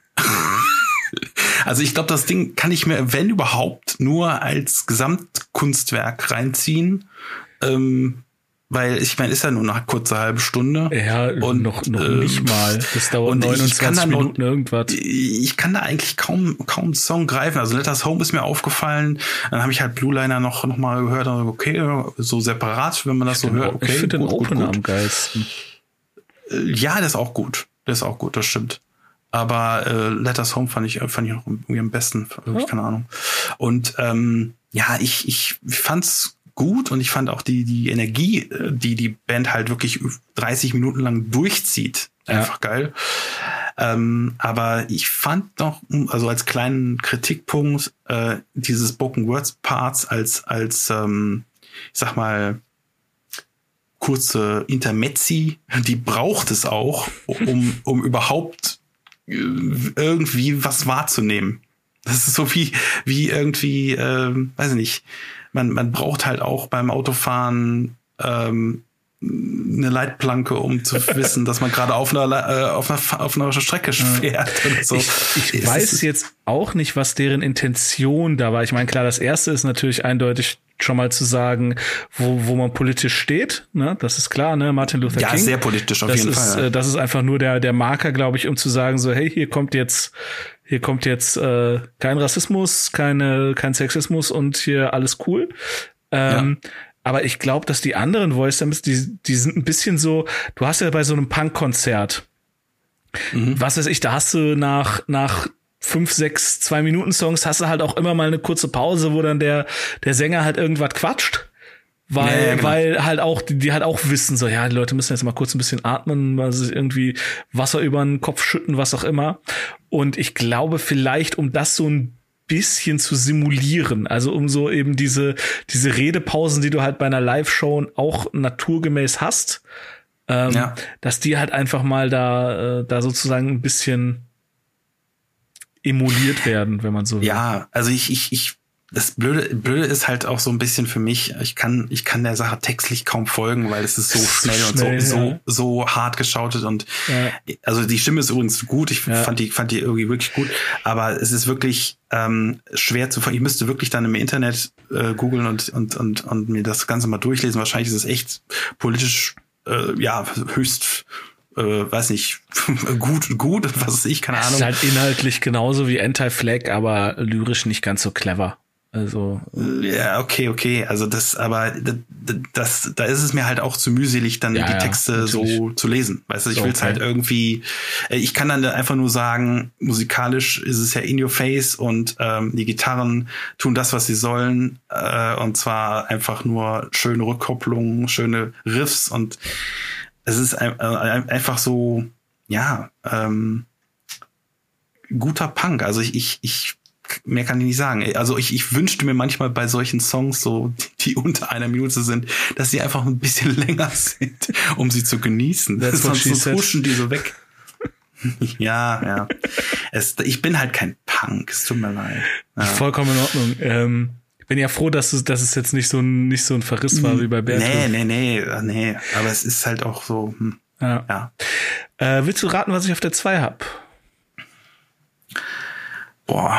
Also ich glaube, das Ding kann ich mir, wenn überhaupt, nur als Gesamtkunstwerk reinziehen, ähm, weil ich meine, ist ja nur eine kurze halbe Stunde. Ja, und noch, noch ähm, nicht mal. Das dauert neunundzwanzig Minuten noch, irgendwas. Ich kann da eigentlich kaum kaum einen Song greifen. Also Let Us Home ist mir aufgefallen. Dann habe ich halt Blue Liner noch, noch mal gehört. Okay, so separat, wenn man das ich so hört. Okay, ich finde den Opener gut. am geilsten. Ja, der ist auch gut. Der ist auch gut, das stimmt. Aber äh, Let Us Home fand ich, fand ich auch irgendwie am besten. Ja. Ich keine Ahnung. Und ähm, ja, ich, ich fand's gut und ich fand auch die, die Energie, die die Band halt wirklich dreißig Minuten lang durchzieht, einfach ja. geil. Ähm, aber ich fand noch, also als kleinen Kritikpunkt, äh, diese Spoken Words Parts als, als, ähm, ich sag mal, kurze Intermezzi, die braucht es auch, um, um überhaupt irgendwie was wahrzunehmen. Das ist so wie, wie irgendwie, ähm, weiß ich nicht, man, man braucht halt auch beim Autofahren ähm, eine Leitplanke, um zu wissen, dass man gerade auf einer, äh, auf einer, auf einer Strecke fährt. Und so. Ich, ich weiß jetzt auch nicht, was deren Intention da war. Ich meine, klar, das erste ist natürlich eindeutig schon mal zu sagen, wo, wo man politisch steht, ne? Das ist klar, ne? Martin Luther ja, King. Ja, sehr politisch auf das jeden ist, Fall. Ja. Das ist einfach nur der, der Marker, glaube ich, um zu sagen so, hey, hier kommt jetzt, hier kommt jetzt äh, kein Rassismus, keine, kein Sexismus und hier alles cool. Ähm, ja. Aber ich glaube, dass die anderen Voice Samples, die, die sind ein bisschen so, du hast ja bei so einem Punk-Konzert, mhm. was weiß ich, da hast du nach, nach fünf, sechs, zwei Minuten Songs hast du halt auch immer mal eine kurze Pause, wo dann der, der Sänger halt irgendwas quatscht. Weil, ja, ja, genau. weil halt auch, die, die halt auch wissen, so, ja, die Leute müssen jetzt mal kurz ein bisschen atmen, mal sich irgendwie Wasser über den Kopf schütten, was auch immer. Und ich glaube vielleicht, um das so ein bisschen zu simulieren, also um so eben diese, diese Redepausen, die du halt bei einer Live-Show auch naturgemäß hast, ähm, ja. dass die halt einfach mal da, äh, da sozusagen ein bisschen emuliert werden, wenn man so will. Ja, also ich, ich, ich, das Blöde, Blöde ist halt auch so ein bisschen für mich, ich kann, ich kann der Sache textlich kaum folgen, weil es ist so schnell, schnell und so, ja. so, so hart geschautet und, ja. also die Stimme ist übrigens gut, ich ja. fand die, fand die irgendwie wirklich gut, aber es ist wirklich, ähm, schwer zu folgen. Ich müsste wirklich dann im Internet, äh, googeln und, und, und, und mir das Ganze mal durchlesen. Wahrscheinlich ist es echt politisch, äh, ja, höchst, Äh, weiß nicht, gut, gut, was weiß ich, keine Ahnung. Es ist halt inhaltlich genauso wie Anti-Flag, aber lyrisch nicht ganz so clever. Also. Ja, okay, okay. Also das, aber das, das da ist es mir halt auch zu mühselig, dann ja, die Texte ja, so zu lesen. Weißt du, ich okay. will es halt irgendwie, ich kann dann einfach nur sagen, musikalisch ist es ja in your face und ähm, die Gitarren tun das, was sie sollen. Äh, und zwar einfach nur schöne Rückkopplungen, schöne Riffs und es ist einfach so, ja, ähm, guter Punk. Also ich, ich, ich, mehr kann ich nicht sagen. Also ich, ich wünschte mir manchmal bei solchen Songs so, die, die unter einer Minute sind, dass sie einfach ein bisschen länger sind, um sie zu genießen. That's Sonst so pushen die so weg. ja, ja. Es, ich bin halt kein Punk. Es tut mir leid. Ja. Vollkommen in Ordnung. Ähm Ich bin ja froh, dass es, dass es jetzt nicht so ein, nicht so ein Verriss war wie bei Bertolt. Nee, nee, nee, nee. Aber es ist halt auch so, hm. Ja. ja. Äh, willst du raten, was ich auf der zwei hab? Boah.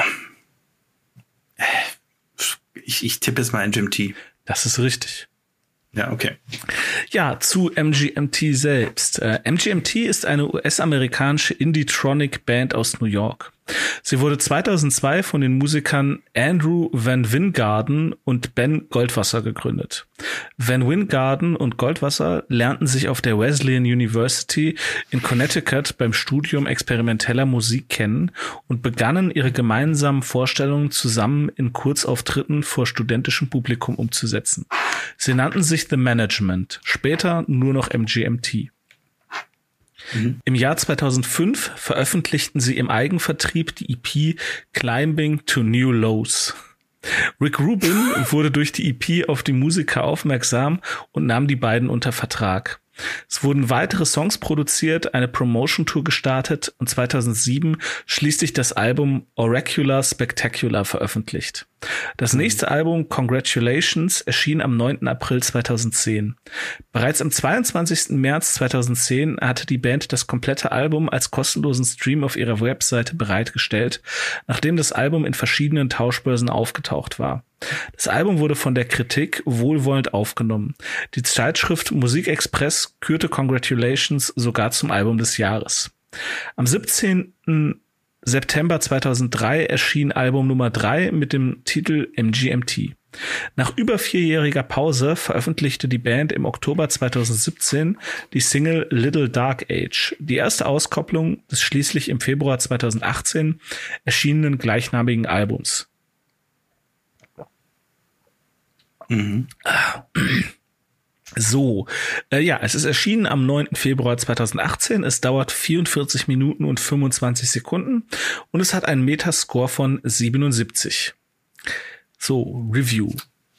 Ich, ich tippe jetzt mal M G M T. Das ist richtig. Ja, okay. Ja, zu M G M T selbst. Äh, M G M T ist eine U S-amerikanische Indie-Tronic-Band aus New York. Sie wurde zweitausendzwei von den Musikern Andrew Van Wingarden und Ben Goldwasser gegründet. Van Wingarden und Goldwasser lernten sich auf der Wesleyan University in Connecticut beim Studium experimenteller Musik kennen und begannen ihre gemeinsamen Vorstellungen zusammen in Kurzauftritten vor studentischem Publikum umzusetzen. Sie nannten sich The Management, später nur noch M G M T. Mhm. Im Jahr zweitausendfünf veröffentlichten sie im Eigenvertrieb die E P Climbing to New Lows. Rick Rubin wurde durch die E P auf die Musiker aufmerksam und nahm die beiden unter Vertrag. Es wurden weitere Songs produziert, eine Promotion-Tour gestartet und zweitausendsieben schließlich das Album Oracular Spectacular veröffentlicht. Das nächste Album Congratulations erschien am neunten April zweitausendzehn. Bereits am zweiundzwanzigsten März zweitausendzehn hatte die Band das komplette Album als kostenlosen Stream auf ihrer Webseite bereitgestellt, nachdem das Album in verschiedenen Tauschbörsen aufgetaucht war. Das Album wurde von der Kritik wohlwollend aufgenommen. Die Zeitschrift Musikexpress kürte Congratulations sogar zum Album des Jahres. Am siebzehnten September zweitausenddrei erschien Album Nummer drei mit dem Titel M G M T. Nach über vierjähriger Pause veröffentlichte die Band im Oktober zweitausendsiebzehn die Single Little Dark Age, die erste Auskopplung des schließlich im Februar zweitausendachtzehn erschienenen gleichnamigen Albums. Mhm. So, äh, ja, es ist erschienen am neunten Februar zweitausendachtzehn. Es dauert vierundvierzig Minuten und fünfundzwanzig Sekunden und es hat einen Metascore von siebenundsiebzig. So, Review.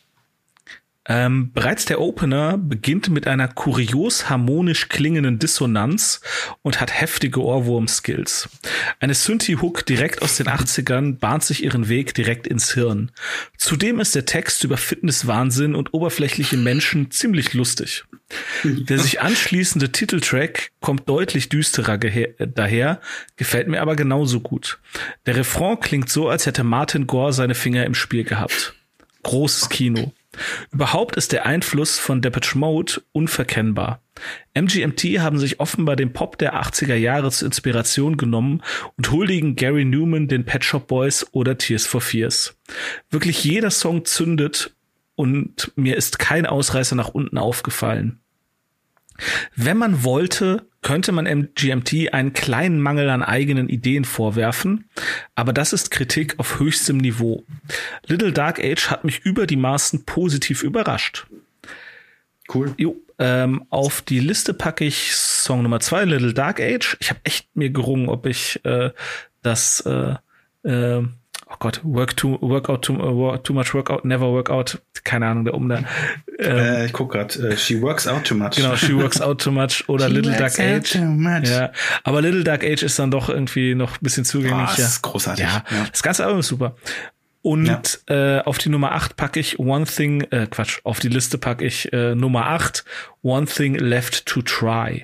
Ähm, bereits der Opener beginnt mit einer kurios harmonisch klingenden Dissonanz und hat heftige Ohrwurm-Skills. Eine Synthi-Hook direkt aus den achtzigern bahnt sich ihren Weg direkt ins Hirn. Zudem ist der Text über Fitnesswahnsinn und oberflächliche Menschen ziemlich lustig. Der sich anschließende Titeltrack kommt deutlich düsterer gehe- daher, gefällt mir aber genauso gut. Der Refrain klingt so, als hätte Martin Gore seine Finger im Spiel gehabt. Großes Kino. Überhaupt ist der Einfluss von Depeche Mode unverkennbar. M G M T haben sich offenbar den Pop der achtziger Jahre zur Inspiration genommen und huldigen Gary Newman, den Pet Shop Boys oder Tears for Fears. Wirklich jeder Song zündet und mir ist kein Ausreißer nach unten aufgefallen. Wenn man wollte, könnte man M G M T einen kleinen Mangel an eigenen Ideen vorwerfen, aber das ist Kritik auf höchstem Niveau. Little Dark Age hat mich über die Maßen positiv überrascht. Cool. Jo, ähm, auf die Liste packe ich Song Nummer zwei, Little Dark Age. Ich habe echt mir gerungen, ob ich äh, das äh, äh, oh Gott, work too, workout too, uh, too much workout, never work out, keine Ahnung, der um da. Ähm, äh, ich guck grad, uh, She Works Out Too Much. Genau, She Works Out Too Much oder Little Dark Age. Ja, aber Little Dark Age ist dann doch irgendwie noch ein bisschen zugänglicher. Oh, das ist großartig. Ja, ja, das ganze Album ist super. Und ja. äh, auf die Nummer acht packe ich One Thing, äh, Quatsch, auf die Liste packe ich äh, Nummer acht, One Thing Left to Try.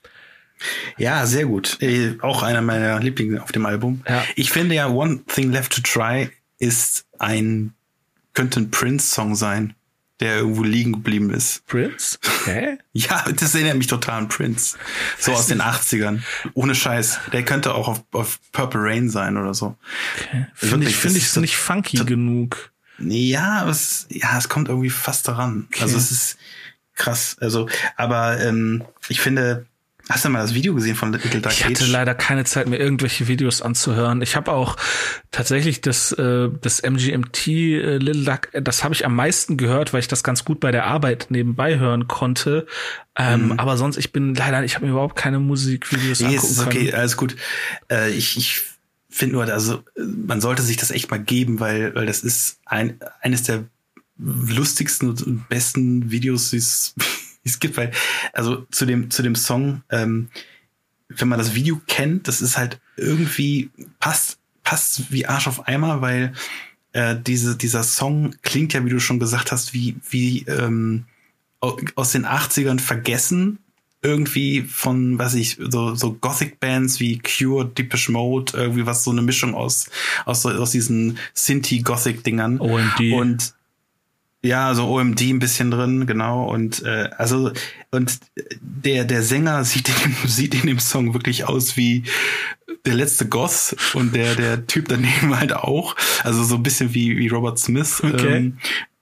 Ja, sehr gut. Äh, auch einer meiner Lieblinge auf dem Album. Ja. Ich finde ja, One Thing Left to Try ist ein, könnte ein Prince-Song sein, der irgendwo liegen geblieben ist. Prince? Okay. Ja, das erinnert mich total an Prince. So aus den achtzigern. Ohne Scheiß. Der könnte auch auf, auf Purple Rain sein oder so. Okay. Finde ich, finde ich so nicht funky so, genug. Ja, es, ja, es kommt irgendwie fast daran. Okay. Also es ist krass. Also, aber ähm, ich finde, hast du mal das Video gesehen von Little Dark Age? Ich hatte leider keine Zeit, mir irgendwelche Videos anzuhören. Ich habe auch tatsächlich das äh, das M G M T äh, Little Dark, das habe ich am meisten gehört, weil ich das ganz gut bei der Arbeit nebenbei hören konnte. Ähm, mhm. Aber sonst, ich bin leider, ich habe mir überhaupt keine Musikvideos nee, angucken ist okay, können. Alles gut. Äh, ich ich finde nur, also man sollte sich das echt mal geben, weil weil das ist ein eines der lustigsten und besten Videos, die es es gibt, weil, also zu dem, zu dem Song, ähm, wenn man das Video kennt, das ist halt irgendwie, passt, passt wie Arsch auf Eimer, weil äh, diese, dieser Song klingt ja, wie du schon gesagt hast, wie, wie ähm, aus den achtzigern vergessen, irgendwie von, weiß ich, so, so Gothic-Bands wie Cure, Depeche Mode, irgendwie was, so eine Mischung aus, aus, aus diesen Synthi-Gothic-Dingern. O M D. Und ja, so O M D ein bisschen drin, genau. Und äh, also und der der Sänger sieht in, sieht in dem Song wirklich aus wie der letzte Goth und der der Typ daneben halt auch. Also so ein bisschen wie wie Robert Smith. Okay. Ähm,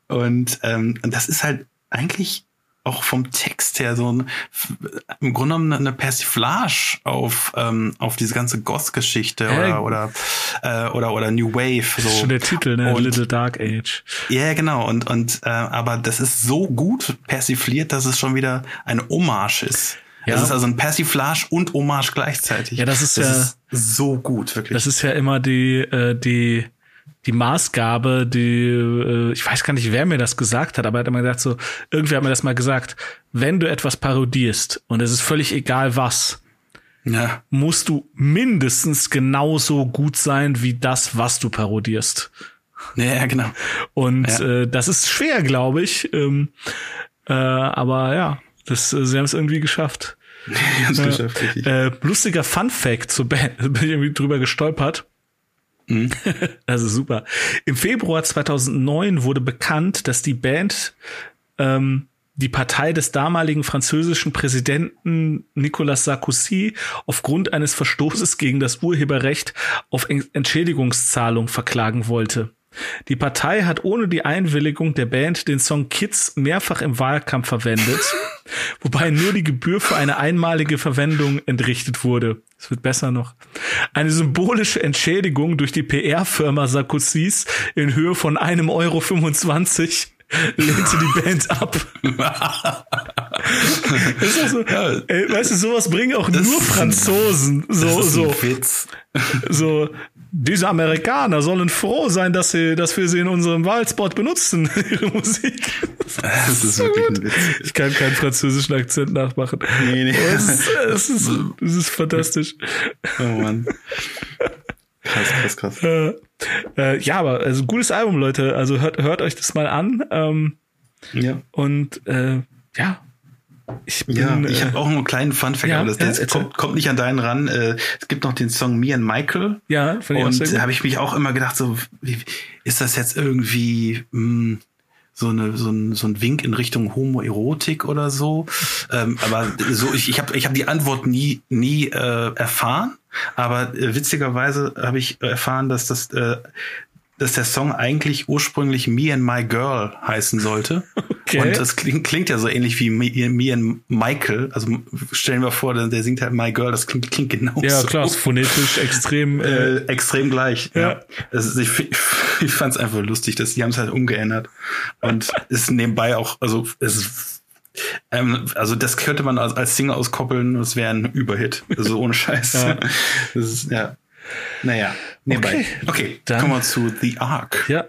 und ähm, und das ist halt eigentlich auch vom Text her so ein, im Grunde genommen eine Persiflage auf ähm, auf diese ganze Goth-Geschichte äh, oder oder äh, oder oder New Wave. So. Das ist schon der Titel, ne? Und, Little Dark Age. Ja, yeah, genau. Und und äh, aber das ist so gut persifliert, dass es schon wieder eine Hommage ist. Ja. Das ist also ein Persiflage und Hommage gleichzeitig. Ja, das ist das ja ist so gut, wirklich. Das ist ja immer die äh, die die Maßgabe, die, äh, ich weiß gar nicht, wer mir das gesagt hat, aber er hat immer gesagt so, irgendwer hat mir das mal gesagt, wenn du etwas parodierst und es ist völlig egal was, ja, musst du mindestens genauso gut sein wie das, was du parodierst. Ja, genau. Und ja. äh, das ist schwer, glaube ich, ähm, äh, aber ja, das, äh, sie haben es irgendwie geschafft. Ganz geschafft, richtig. Äh, lustiger Fun-Fact zur Band, bin ich irgendwie drüber gestolpert. Mhm. Also super. Im Februar zweitausendneun wurde bekannt, dass die Band ähm, die Partei des damaligen französischen Präsidenten Nicolas Sarkozy aufgrund eines Verstoßes gegen das Urheberrecht auf Entschädigungszahlung verklagen wollte. Die Partei hat ohne die Einwilligung der Band den Song Kids mehrfach im Wahlkampf verwendet, wobei nur die Gebühr für eine einmalige Verwendung entrichtet wurde. Es wird besser noch. Eine symbolische Entschädigung durch die P R-Firma Sarkozys in Höhe von einem Euro fünfundzwanzig lehnte die Band ab. Das ist also, ey, weißt du, sowas bringen auch das nur Franzosen. So, das ist so, ein Witz. So, diese Amerikaner sollen froh sein, dass sie, dass wir sie in unserem Wahlspot benutzen, ihre Musik. Das ist, ist wirklich ein Witz. Ich kann keinen französischen Akzent nachmachen. Nee, nee. Das ist, das ist, das ist fantastisch. Oh Mann. Krass, krass, krass. Äh, äh, ja, aber also gutes Album, Leute. Also hört, hört euch das mal an. Ähm, ja. Und äh, ja. Ich bin, ja, ich äh, habe auch einen kleinen Fun-Fact, ja, aber das, ja, das kommt, kommt nicht an deinen ran. Äh, es gibt noch den Song Me and Michael. Ja, finde ich auch sehr gut. Und da habe ich mich auch immer gedacht, so wie, ist das jetzt irgendwie mh, so eine so ein so ein Wink in Richtung Homoerotik oder so? ähm, aber so ich ich habe ich habe die Antwort nie nie äh, erfahren. Aber äh, witzigerweise habe ich erfahren, dass das äh, dass der Song eigentlich ursprünglich Me and My Girl heißen sollte. Okay. Und das klingt, klingt ja so ähnlich wie Me, Me and Michael. Also stellen wir vor, der, der singt halt My Girl, das klingt, klingt genauso. Ja, klar, ist phonetisch extrem äh, extrem gleich. Ja. ja. Das ist, ich ich fand es einfach lustig, dass die haben es halt umgeändert. Und ist nebenbei auch, also es ist, ähm, also das könnte man als, als Single auskoppeln, das wäre ein Überhit. Also ohne Scheiß. Ja. Das ist, ja. Naja, nebenbei. Okay, okay dann kommen wir zu The Ark. Ja.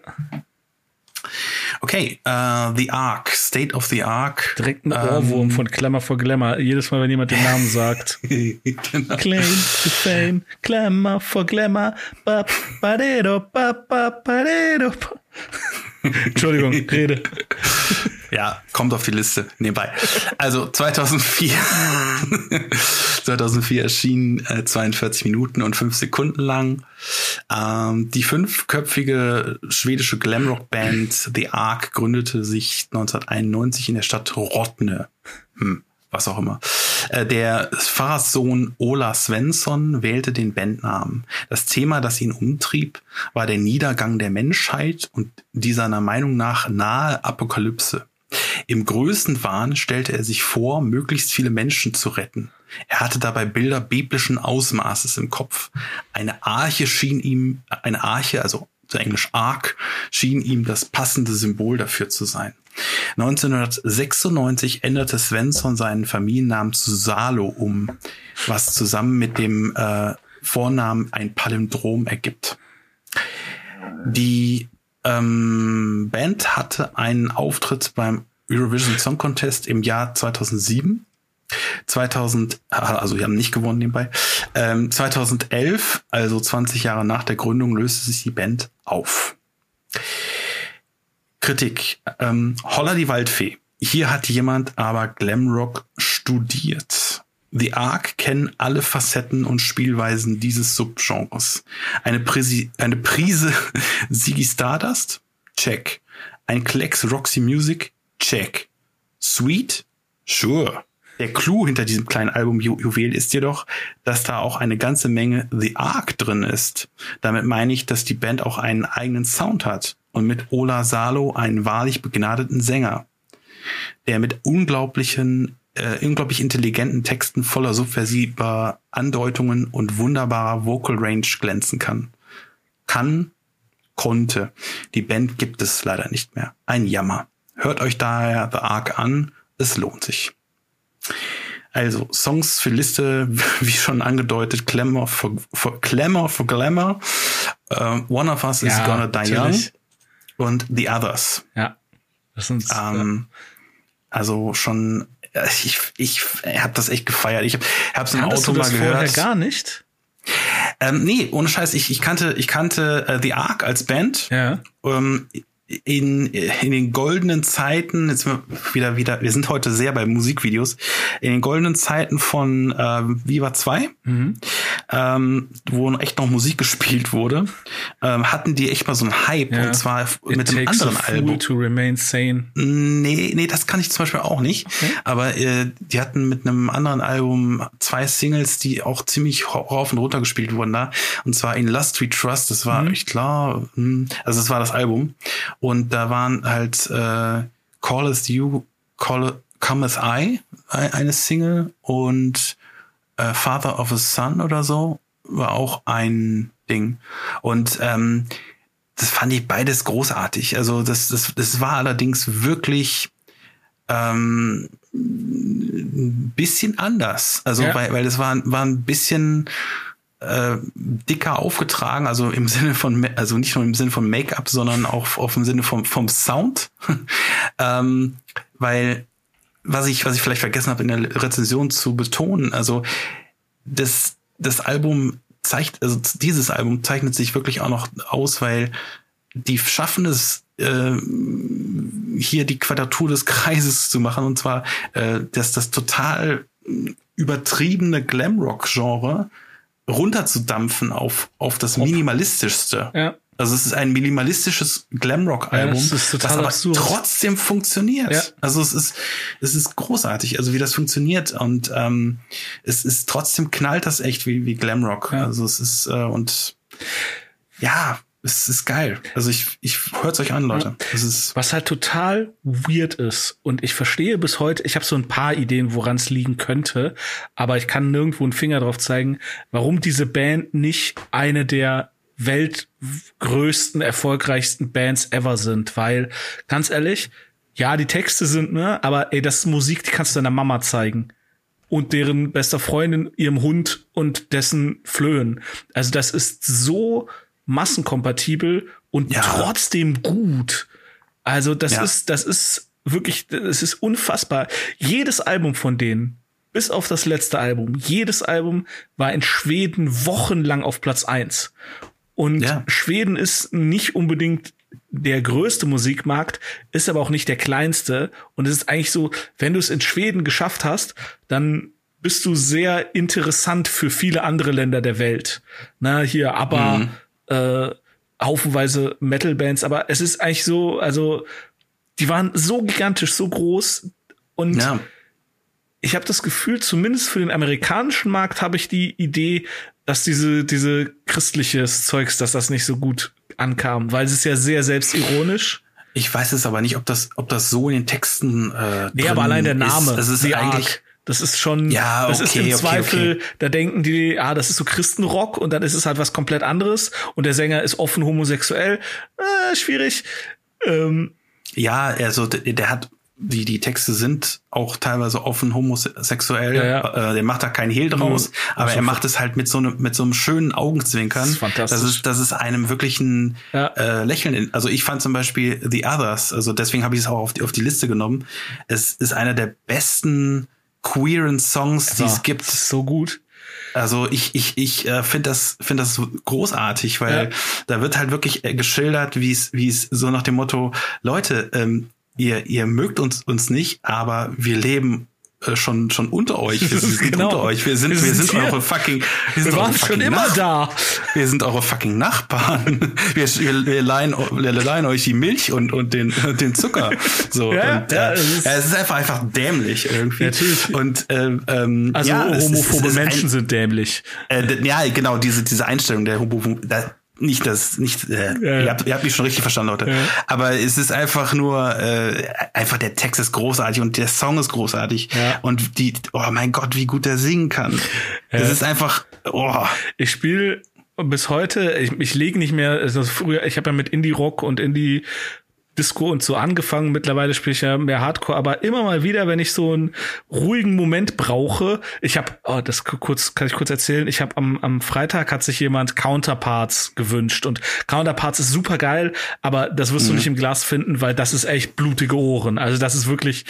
Okay, uh, The Ark, State of the Ark. Direkt ein Ohrwurm um, von Glamour for Glamour. Jedes Mal, wenn jemand den Namen sagt. Genau. Claim to fame, Glamour for Glamour. Ba, ba, de, do, ba, ba, ba, de, do. Entschuldigung, Rede. Ja, kommt auf die Liste nebenbei. Also zweitausendvier zweitausendvier erschien äh, zweiundvierzig Minuten und fünf Sekunden lang. Ähm, die fünfköpfige schwedische Glamrock-Band The Ark gründete sich neunzehnhunderteinundneunzig in der Stadt Rottne. Hm. Was auch immer. Der Pfarrerssohn Ola Svensson wählte den Bandnamen. Das Thema, das ihn umtrieb, war der Niedergang der Menschheit und die seiner Meinung nach nahe Apokalypse. Im größten Wahn stellte er sich vor, möglichst viele Menschen zu retten. Er hatte dabei Bilder biblischen Ausmaßes im Kopf. Eine Arche schien ihm, eine Arche, also zu Englisch Ark, schien ihm das passende Symbol dafür zu sein. neunzehnhundertsechsundneunzig änderte Svensson seinen Familiennamen zu Salo um, was zusammen mit dem äh, Vornamen ein Palindrom ergibt. Die ähm, Band hatte einen Auftritt beim Eurovision Song Contest im Jahr zweitausendsieben. zweitausend, also die haben nicht gewonnen nebenbei. Ähm, zweitausendelf, also zwanzig Jahre nach der Gründung, löste sich die Band auf. Kritik. Ähm, Holla die Waldfee. Hier hat jemand aber Glamrock studiert. The Ark kennen alle Facetten und Spielweisen dieses Subgenres. Eine, Prise, eine Prise Ziggy Stardust? Check. Ein Klecks Roxy Music? Check. Sweet? Sure. Der Clou hinter diesem kleinen Album Ju- Juwel ist jedoch, dass da auch eine ganze Menge The Ark drin ist. Damit meine ich, dass die Band auch einen eigenen Sound hat und mit Ola Salo einen wahrlich begnadeten Sänger, der mit unglaublichen, äh, unglaublich intelligenten Texten voller subversiver Andeutungen und wunderbarer Vocal Range glänzen kann. Kann, konnte. Die Band gibt es leider nicht mehr. Ein Jammer. Hört euch daher The Ark an. Es lohnt sich. Also, Songs für Liste, wie schon angedeutet, Glamour for, for, Glamour for Glamour, uh, One of Us ja, is Gonna Die natürlich. Young und The Others. Ja. Das sind, ähm, ja. Also schon, ich, ich habe das echt gefeiert. Ich habe es im Auto mal gehört. Vorher gar nicht? Ähm, nee, ohne Scheiß. Ich, ich kannte, ich kannte äh, The Ark als Band. Ja. Ähm, in in den goldenen Zeiten, jetzt wieder wieder, wir sind heute sehr bei Musikvideos, in den goldenen Zeiten von äh, Viva zwei, mhm. ähm, wo echt noch Musik gespielt wurde, ähm, hatten die echt mal so einen Hype ja. und zwar It mit einem anderen a fool Album. To remain sane. Nee, nee, das kann ich zum Beispiel auch nicht. Okay. Aber äh, die hatten mit einem anderen Album zwei Singles, die auch ziemlich rauf und runter gespielt wurden da. Und zwar In Lust We Trust, das war, mhm. ich klar, also das war das Album. Und da waren halt äh, Callest You, Call, Cometh I, eine Single und äh, Father of a Son oder so war auch ein Ding. Und ähm, das fand ich beides großartig. Also das, das, das war allerdings wirklich ähm, ein bisschen anders. Also ja. weil, weil das war, war ein bisschen äh, dicker aufgetragen, also im Sinne von, also nicht nur im Sinne von Make-up, sondern auch auf im Sinne vom, vom Sound. ähm, weil was ich, was ich vielleicht vergessen habe in der Rezension zu betonen, also das, das Album zeigt, also dieses Album zeichnet sich wirklich auch noch aus, weil die schaffen es, äh, hier die Quadratur des Kreises zu machen, und zwar, äh, dass das total übertriebene Glamrock-Genre runterzudampfen auf, auf das minimalistischste. Ja. Also es ist ein minimalistisches Glamrock-Album, ja, das, das aber absurd. Trotzdem funktioniert. Ja. Also es ist, es ist großartig, also wie das funktioniert, und ähm, es ist trotzdem knallt das echt wie, wie Glamrock. Ja. Also es ist äh, und ja, es ist geil. Also ich, ich hört's euch an, Leute. Ja. Es ist was halt total weird ist, und ich verstehe bis heute, ich habe so ein paar Ideen, woran es liegen könnte, aber ich kann nirgendwo einen Finger drauf zeigen, warum diese Band nicht eine der weltgrößten, erfolgreichsten Bands ever sind, weil, ganz ehrlich, ja, die Texte sind, ne, aber ey, das ist Musik, die kannst du deiner Mama zeigen. Und deren bester Freundin, ihrem Hund und dessen Flöhen. Also das ist so massenkompatibel und ja. trotzdem gut. Also das ja. ist, das ist wirklich, das ist unfassbar. Jedes Album von denen, bis auf das letzte Album, jedes Album war in Schweden wochenlang auf Platz eins. Und ja. Schweden ist nicht unbedingt der größte Musikmarkt, ist aber auch nicht der kleinste. Und es ist eigentlich so, wenn du es in Schweden geschafft hast, dann bist du sehr interessant für viele andere Länder der Welt. Na, hier ABBA, mhm. äh, haufenweise Metal-Bands, aber es ist eigentlich so, also die waren so gigantisch, so groß, und ja. ich habe das Gefühl, zumindest für den amerikanischen Markt habe ich die Idee, dass diese diese christliches Zeugs, dass das nicht so gut ankam, weil es ist ja sehr selbstironisch. Ich weiß es aber nicht, ob das ob das so in den Texten äh, nee, aber allein der Name, ist. Das ist eigentlich Arc. Das ist schon, ja, okay, das ist im okay, Zweifel, okay. Da denken die, ah, das ist so Christenrock, und dann ist es halt was komplett anderes, und der Sänger ist offen homosexuell. Äh, schwierig. Ähm, ja, also der, der hat Die, die Texte sind auch teilweise offen homosexuell. Ja, ja. Äh, der macht da keinen Hehl draus, ja, aber er macht es halt mit so einem, mit so einem schönen Augenzwinkern. Das ist fantastisch. Das ist, das ist einem wirklichen ja. äh, Lächeln. In, also ich fand zum Beispiel The Others, also deswegen habe ich es auch auf die, auf die Liste genommen. Es ist einer der besten queeren Songs, die es gibt. So gut. Also ich ich ich äh, finde das finde das großartig, weil ja. da wird halt wirklich äh, geschildert, wie es wie es so nach dem Motto, Leute, ähm, Ihr, ihr mögt uns, uns nicht, aber wir leben äh, schon, schon unter euch. Wir sind genau. unter euch. Wir sind, wir, wir sind, sind eure fucking, wir, sind wir waren schon immer Nach- da. Wir sind eure fucking Nachbarn. Wir, wir, wir, leihen, wir leihen euch die Milch und, und den, den Zucker. So. Ja, und, ja, äh, es, ist es ist einfach, einfach dämlich irgendwie. Natürlich. Und, ähm, ähm, also ja, homophobe es ist, es Menschen ein, sind dämlich. Äh, ja, genau, diese, diese Einstellung der homophoben, Nicht das, nicht, äh, ja, ihr habt, ihr habt mich schon richtig verstanden, Leute. Ja. Aber es ist einfach nur, äh, einfach der Text ist großartig und der Song ist großartig. Ja. Und die, oh mein Gott, wie gut der singen kann. Es ja. ist einfach, oh. Ich spiele bis heute, ich, ich lege nicht mehr, also früher, ich habe ja mit Indie-Rock und Indie Disco und so angefangen. Mittlerweile spiele ich ja mehr Hardcore, aber immer mal wieder, wenn ich so einen ruhigen Moment brauche. Ich habe, oh, das kurz kann ich kurz erzählen. Ich habe am am Freitag hat sich jemand Counterparts gewünscht, und Counterparts ist super geil, aber das wirst mhm. du nicht im Glas finden, weil das ist echt blutige Ohren. Also das ist wirklich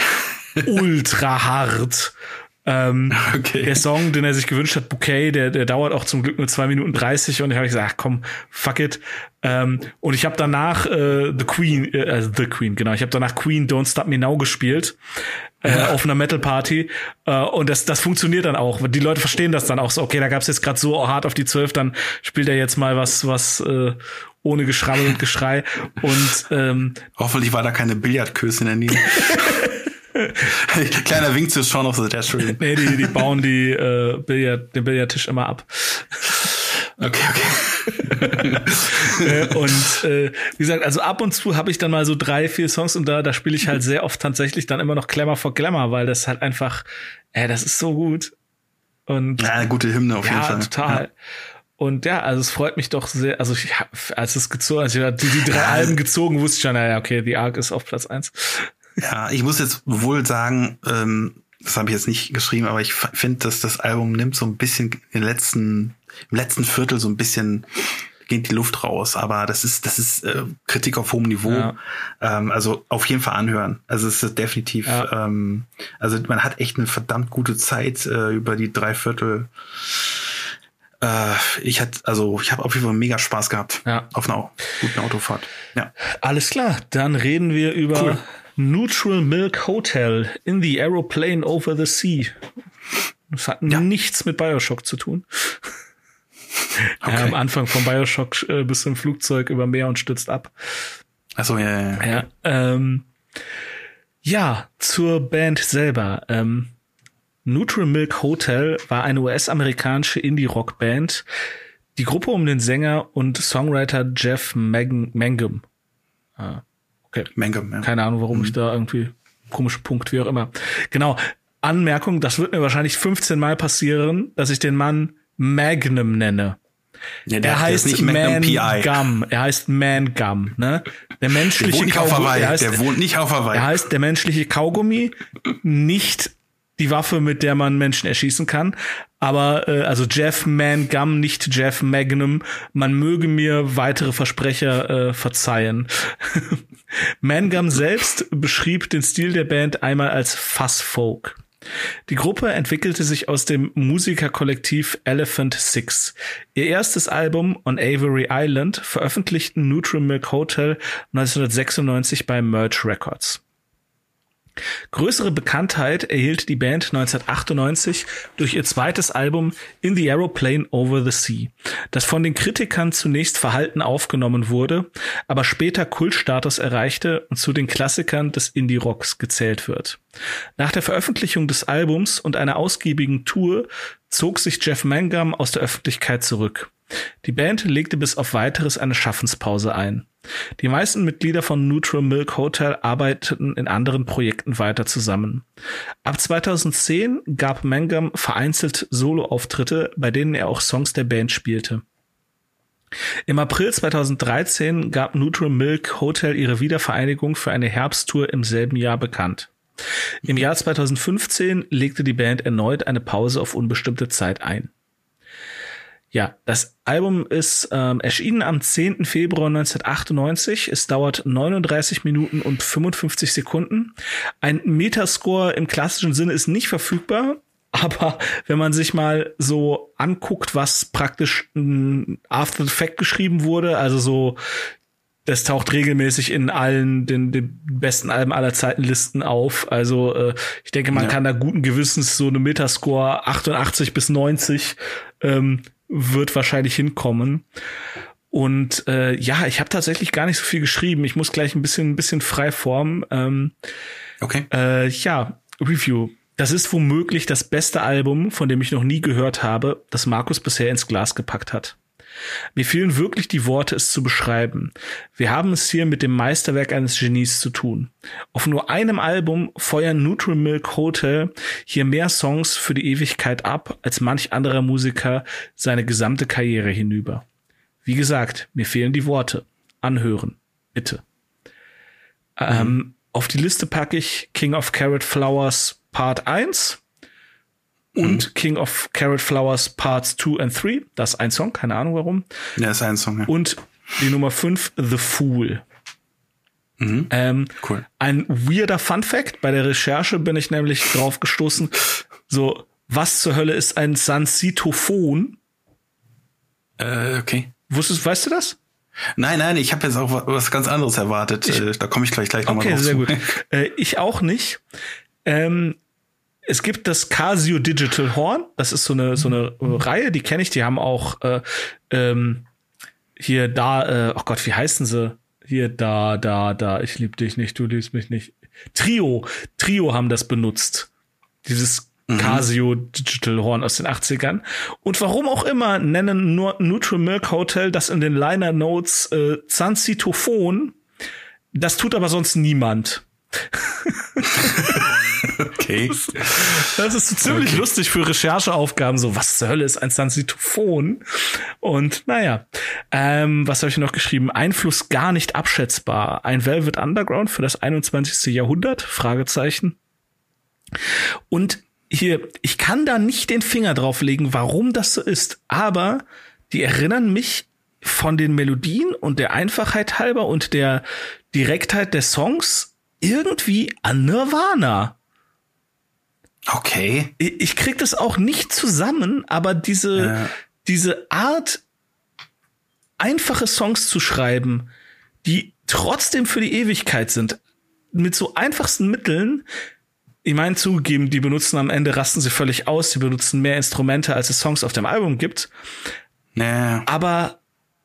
ultra hart. Ähm, okay. Der Song, den er sich gewünscht hat, Bouquet, der, der dauert auch zum Glück nur zwei Minuten dreißig, und ich habe gesagt, komm, fuck it. Ähm, und ich habe danach äh, The Queen, äh, The Queen, genau, ich habe danach Queen Don't Stop Me Now gespielt. äh, ja. auf einer Metal-Party. Äh, und das, das funktioniert dann auch. Die Leute verstehen das dann auch so, okay, da gab's jetzt gerade so hart auf die zwölf, dann spielt er jetzt mal was, was äh, ohne Geschrammel und Geschrei. Und ähm, hoffentlich war da keine Billardköse in der Nähe. Kleiner Wink zu Shaun of the Dead. Nee, die, die bauen die äh, Billard, den Billardtisch immer ab. Okay, okay. äh, und äh, wie gesagt, also ab und zu habe ich dann mal so drei, vier Songs und da, da spiele ich halt sehr oft tatsächlich dann immer noch Glamour for Glamour, weil das halt einfach, äh, das ist so gut. Und ja, eine gute Hymne auf ja, jeden Fall. Total. Ja. Und ja, also es freut mich doch sehr, also ich hab, als es gezogen, als ich die, die drei ja. Alben gezogen, wusste ich schon, naja, okay, The Ark ist auf Platz eins. Ja, ich muss jetzt wohl sagen, ähm, das habe ich jetzt nicht geschrieben, aber ich finde, dass das Album nimmt so ein bisschen in den letzten, im letzten Viertel so ein bisschen geht die Luft raus. Aber das ist, das ist äh, Kritik auf hohem Niveau. Ja. Ähm, also auf jeden Fall anhören. Also es ist definitiv, ja. ähm, also man hat echt eine verdammt gute Zeit äh, über die drei Viertel. Äh, ich hatte, also ich habe auf jeden Fall mega Spaß gehabt ja. auf einer guten Autofahrt. Ja. Alles klar, dann reden wir über cool. Neutral Milk Hotel in the Aeroplane over the Sea. Das hat ja. nichts mit Bioshock zu tun. Okay. Ja, am Anfang von Bioshock äh, bist du im Flugzeug über Meer und stürzt ab. Ach so, ja, ja. Ja, ähm, ja, zur Band selber. Ähm, Neutral Milk Hotel war eine U S-amerikanische Indie-Rock-Band. Die Gruppe um den Sänger und Songwriter Jeff Mangum. Mangum. Ah. Okay. Mangum, ja. Keine Ahnung, warum mhm. ich da irgendwie komische Punkt, wie auch immer. Genau. Anmerkung, das wird mir wahrscheinlich fünfzehn Mal passieren, dass ich den Mann Magnum nenne. Ja, der er heißt nicht Magnum P I. Gum. Er heißt Mangum, ne? Der menschliche der wohnt Kaugummi. Der, heißt, der wohnt nicht auf Hawaii. Er heißt der menschliche Kaugummi, nicht die Waffe, mit der man Menschen erschießen kann. Aber äh, also Jeff Mangum, nicht Jeff Magnum. Man möge mir weitere Versprecher äh, verzeihen. Mangum selbst beschrieb den Stil der Band einmal als Fuzz Folk. Die Gruppe entwickelte sich aus dem Musikerkollektiv Elephant Six. Ihr erstes Album On Avery Island veröffentlichten Neutral Milk Hotel neunzehnhundertsechsundneunzig bei Merge Records. Größere Bekanntheit erhielt die Band neunzehnhundertachtundneunzig durch ihr zweites Album In the Aeroplane over the Sea, das von den Kritikern zunächst verhalten aufgenommen wurde, aber später Kultstatus erreichte und zu den Klassikern des Indie-Rocks gezählt wird. Nach der Veröffentlichung des Albums und einer ausgiebigen Tour zog sich Jeff Mangum aus der Öffentlichkeit zurück. Die Band legte bis auf Weiteres eine Schaffenspause ein. Die meisten Mitglieder von Neutral Milk Hotel arbeiteten in anderen Projekten weiter zusammen. Ab zweitausendzehn gab Mangum vereinzelt Soloauftritte, bei denen er auch Songs der Band spielte. Im April zweitausenddreizehn gab Neutral Milk Hotel ihre Wiedervereinigung für eine Herbsttour im selben Jahr bekannt. Im Jahr zweitausendfünfzehn legte die Band erneut eine Pause auf unbestimmte Zeit ein. Ja, das Album ist ähm, erschienen am zehnten Februar neunzehnhundertachtundneunzig. Es dauert neununddreißig Minuten und fünfundfünfzig Sekunden. Ein Metascore im klassischen Sinne ist nicht verfügbar, aber wenn man sich mal so anguckt, was praktisch After the Fact geschrieben wurde, also so, das taucht regelmäßig in allen den, den besten Alben aller Zeiten Listen auf. Also äh, ich denke, man ja. kann da guten Gewissens so eine Metascore achtundachtzig bis neunzig ähm, wird wahrscheinlich hinkommen. Und äh, ja, ich habe tatsächlich gar nicht so viel geschrieben. Ich muss gleich ein bisschen ein bisschen frei formen. Ähm, okay. Äh, ja, Review. Das ist womöglich das beste Album, von dem ich noch nie gehört habe, das Markus bisher ins Glas gepackt hat. Mir fehlen wirklich die Worte, es zu beschreiben. Wir haben es hier mit dem Meisterwerk eines Genies zu tun. Auf nur einem Album feuern Neutral Milk Hotel hier mehr Songs für die Ewigkeit ab, als manch anderer Musiker seine gesamte Karriere hinüber. Wie gesagt, mir fehlen die Worte. Anhören. Bitte. Mhm. Ähm, auf die Liste packe ich King of Carrot Flowers Part eins und mhm. King of Carrot Flowers Parts two and three. Das ist ein Song, keine Ahnung warum. Ja, ist ein Song, ja. Und die Nummer fünf, The Fool. Mhm. Ähm, cool. Ein weirder Fun-Fact. Bei der Recherche bin ich nämlich drauf gestoßen, so, was zur Hölle ist ein Sansitophon? Äh, okay. Wusstest, weißt du das? Nein, nein, ich habe jetzt auch was ganz anderes erwartet. Ich, da komme ich gleich gleich nochmal okay, drauf sehr zu. gut. Äh, ich auch nicht. Ähm, es gibt das Casio Digital Horn. Das ist so eine so eine Reihe, die kenne ich. Die haben auch äh, ähm, hier da, äh, oh Gott, wie heißen sie? Hier da, da, da. Ich lieb dich nicht, du liebst mich nicht. Trio, Trio haben das benutzt. Dieses Casio Digital Horn aus den achtzigern. Und warum auch immer nennen nur Neutral Milk Hotel das in den Liner Notes äh, Zancitophon. Das tut aber sonst niemand. Okay. Das, das ist so ziemlich okay. lustig für Rechercheaufgaben. So, was zur Hölle ist ein Zancitophon? Und naja, ähm, was habe ich noch geschrieben? Einfluss gar nicht abschätzbar. Ein Velvet Underground für das einundzwanzigste Jahrhundert? Fragezeichen. Und hier, ich kann da nicht den Finger drauf legen, warum das so ist, aber die erinnern mich von den Melodien und der Einfachheit halber und der Direktheit der Songs irgendwie an Nirvana. Okay. Ich, ich krieg das auch nicht zusammen, aber diese, äh. diese Art, einfache Songs zu schreiben, die trotzdem für die Ewigkeit sind, mit so einfachsten Mitteln. Ich meine, zugegeben, die benutzen am Ende, rasten sie völlig aus, die benutzen mehr Instrumente, als es Songs auf dem Album gibt. Nee. Aber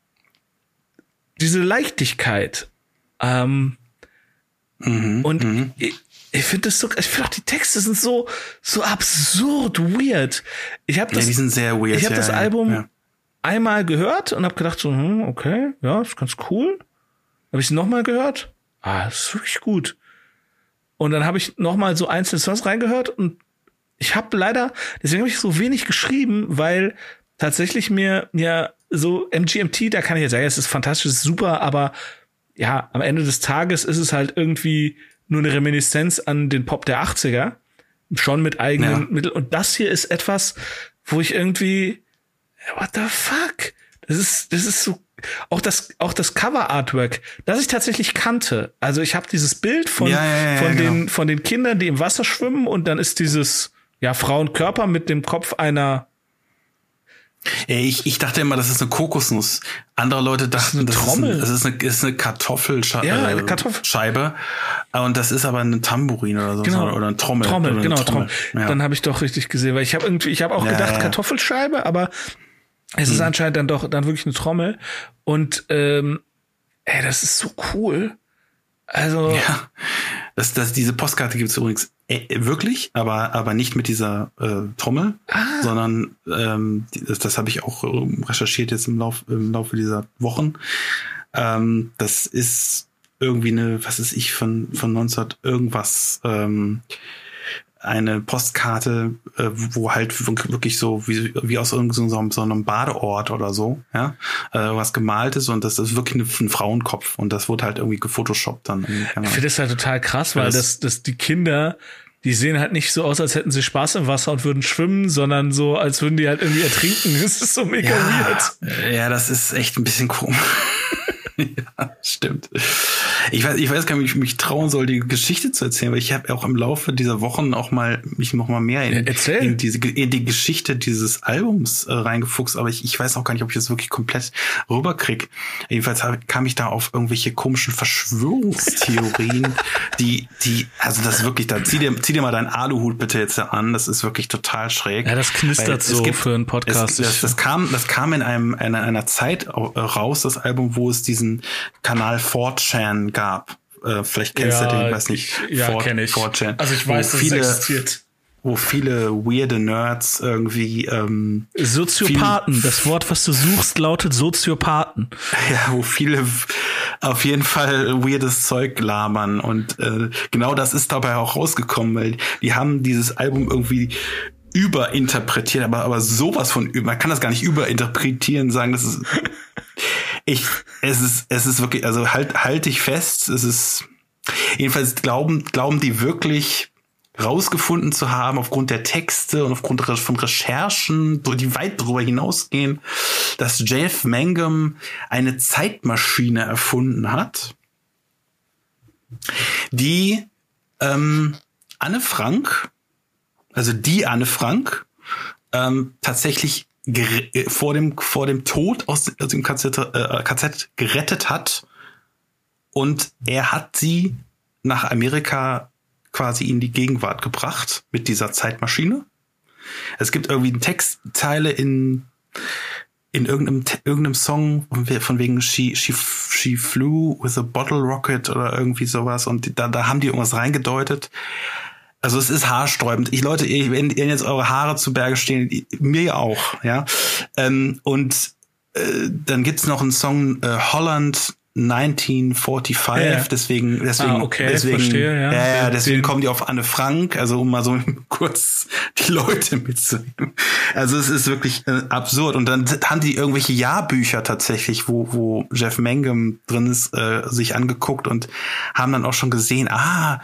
diese Leichtigkeit, ähm, mhm, und mhm. ich, ich finde das so, ich finde auch die Texte sind so, so absurd weird. Ich habe das, ja, die sind sehr weird. Ich habe ja, das ja, Album ja. einmal gehört und habe gedacht so, hm, okay, ja, ist ganz cool. Habe ich es nochmal gehört? Ah, das ist wirklich gut. Und dann habe ich noch mal so einzelne Songs reingehört und ich habe leider, deswegen habe ich so wenig geschrieben, weil tatsächlich mir ja so M G M T, da kann ich jetzt sagen, es ist fantastisch, es ist super, aber ja, am Ende des Tages ist es halt irgendwie nur eine Reminiszenz an den Pop der achtziger, schon mit eigenen ja. Mitteln. Und das hier ist etwas, wo ich irgendwie, what the fuck? Das ist, das ist so, auch das, auch das Cover-Artwork, das ich tatsächlich kannte. Also ich habe dieses Bild von, ja, ja, ja, von ja, den, genau. von den Kindern, die im Wasser schwimmen und dann ist dieses, ja, Frauenkörper mit dem Kopf einer. Ich, ich dachte immer, das ist eine Kokosnuss. Andere Leute dachten, das ist eine, das ist eine, das ist eine Kartoffelscheibe. Ja, eine Kartoffelscheibe. Und das ist aber eine Tambourin oder so. Genau. Oder ein Trommel. Trommel, oder genau, Trommel. Trommel. Ja. Dann habe ich doch richtig gesehen, weil ich habe irgendwie, ich habe auch ja, gedacht ja. Kartoffelscheibe, aber es ist hm. anscheinend dann doch dann wirklich eine Trommel. Und ähm, ey, das ist so cool. Also ja, das, das, diese Postkarte gibt's übrigens äh, wirklich, aber aber nicht mit dieser äh, Trommel, ah. sondern ähm, das, das habe ich auch ähm, recherchiert jetzt im Lauf im Laufe dieser Wochen. Ähm, das ist irgendwie eine, was ist ich von von neunzehn irgendwas. Ähm, eine Postkarte, äh, wo halt wirklich so wie, wie aus irgendeinem so, so einem Badeort oder so, ja, äh, was gemalt ist und das ist wirklich ein, ein Frauenkopf und das wurde halt irgendwie gefotoshoppt dann. Ich finde das halt total krass, weil das, das die Kinder, die sehen halt nicht so aus, als hätten sie Spaß im Wasser und würden schwimmen, sondern so, als würden die halt irgendwie ertrinken. Das ist so mega ja, weird. Ja, das ist echt ein bisschen komisch. Ja, stimmt. Ich weiß, ich weiß gar nicht, ob ich mich trauen soll, die Geschichte zu erzählen, weil ich habe auch im Laufe dieser Wochen auch mal mich noch mal mehr in, ja, in diese in die Geschichte dieses Albums äh, reingefuchst, aber ich, ich weiß auch gar nicht, ob ich das wirklich komplett rüberkrieg. Jedenfalls hab, kam ich da auf irgendwelche komischen Verschwörungstheorien, die die also das wirklich, da zieh dir zieh dir mal deinen Aluhut bitte jetzt an, das ist wirklich total schräg. Ja, das knistert so gibt, für einen Podcast. Es, das, das kam das kam in einem in einer Zeit raus, das Album, wo es diesen Kanal four chan gab. Äh, vielleicht kennst ja, du den, ich weiß nicht. Ja, kenne ich. four chan, also ich weiß, dass viele, es existiert. Wo viele weirde Nerds irgendwie ähm, Soziopathen, viel, das Wort, was du suchst, lautet Soziopathen. Ja, wo viele auf jeden Fall weirdes Zeug labern und äh, genau das ist dabei auch rausgekommen, weil die haben dieses Album irgendwie überinterpretiert, aber aber sowas von, man kann das gar nicht überinterpretieren, sagen, das ist ich, es ist, es ist wirklich, also halt, halt dich fest, es ist, jedenfalls glauben, glauben die wirklich rausgefunden zu haben, aufgrund der Texte und aufgrund von Recherchen, die weit darüber hinausgehen, dass Jeff Mangum eine Zeitmaschine erfunden hat, die ähm, Anne Frank, also die Anne Frank, ähm, tatsächlich vor dem vor dem Tod aus, aus dem K Z, äh, K Z gerettet hat und er hat sie nach Amerika quasi in die Gegenwart gebracht mit dieser Zeitmaschine. Es gibt irgendwie eine Textzeile in in irgendeinem irgendeinem Song von wegen she she she flew with a bottle rocket oder irgendwie sowas und da da haben die irgendwas reingedeutet. Also es ist haarsträubend. Ich Leute, wenn ihr jetzt eure Haare zu Berge stehen, mir auch, ja. Ähm, und äh, dann gibt's noch einen Song äh, Holland neunzehnhundertfünfundvierzig, ja. deswegen, deswegen, ah, okay, deswegen, verstehe, ja. ja, ja, Den, deswegen den, kommen die auf Anne Frank, also um mal so kurz die Leute mitzunehmen. Also es ist wirklich äh, absurd. Und dann haben die irgendwelche Jahrbücher tatsächlich, wo, wo Jeff Mangum drin ist, äh, sich angeguckt und haben dann auch schon gesehen, ah,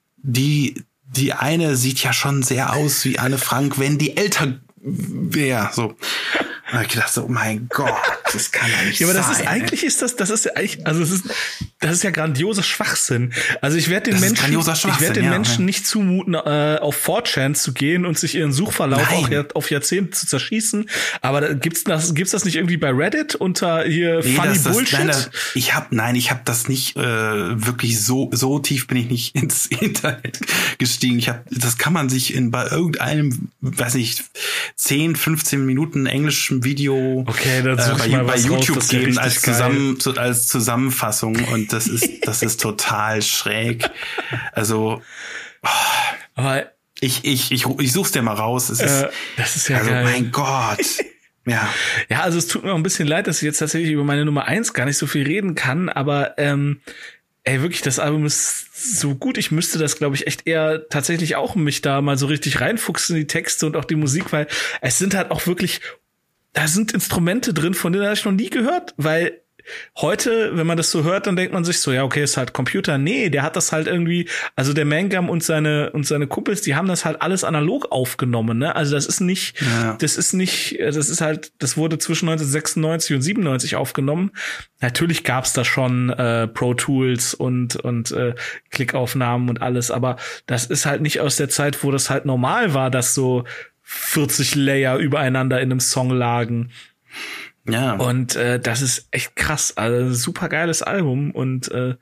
die, die eine sieht ja schon sehr aus wie Anne Frank, wenn die älter wäre, so. Da hab ich gedacht so, mein Gott, das kann ja nicht sein. Ja, aber das ist eigentlich ist das, das ist ja eigentlich, also es ist, das ist ja grandioser Schwachsinn. Also ich werde den das Menschen, ich werde den ja, Menschen ja. nicht zumuten, äh, auf four chan zu gehen und sich ihren Suchverlauf auch ja, auf Jahrzehnte zu zerschießen. Aber da gibt's das, gibt's das nicht irgendwie bei Reddit unter hier nee, Funny das, das, Bullshit? Nein, das, ich hab, nein, ich habe das nicht äh, wirklich so so tief bin ich nicht ins Internet gestiegen. Ich habe, das kann man sich in bei irgendeinem, weiß nicht, zehn, fünfzehn Minuten englischem Video okay, dann such äh, ich bei, mal bei was YouTube raus, geben ja als zusammen zu, als Zusammenfassung und das ist das ist total schräg. Also oh, aber ich ich ich ich such's dir mal raus. Es ist, äh, das ist ja also geil. mein Gott. Ja. Ja, also es tut mir auch ein bisschen leid, dass ich jetzt tatsächlich über meine Nummer eins gar nicht so viel reden kann, aber ähm, ey, wirklich, das Album ist so gut. Ich müsste das, glaube ich, echt eher tatsächlich auch mich da mal so richtig reinfuchsen in die Texte und auch die Musik, weil es sind halt auch wirklich, da sind Instrumente drin, von denen habe ich noch nie gehört, weil heute, wenn man das so hört, dann denkt man sich so, ja, okay, ist halt Computer. Nee, der hat das halt irgendwie, also der Mangum und seine und seine Kumpels, die haben das halt alles analog aufgenommen, ne? Also das ist nicht, ja. das ist nicht, das ist halt, das wurde zwischen neunzehnhundertsechsundneunzig und siebenundneunzig aufgenommen. Natürlich gab's da schon äh, Pro Tools und und äh, Klickaufnahmen und alles, aber das ist halt nicht aus der Zeit, wo das halt normal war, dass so vierzig Layer übereinander in einem Song lagen. Ja. Und äh, das ist echt krass. Also super geiles Album und äh,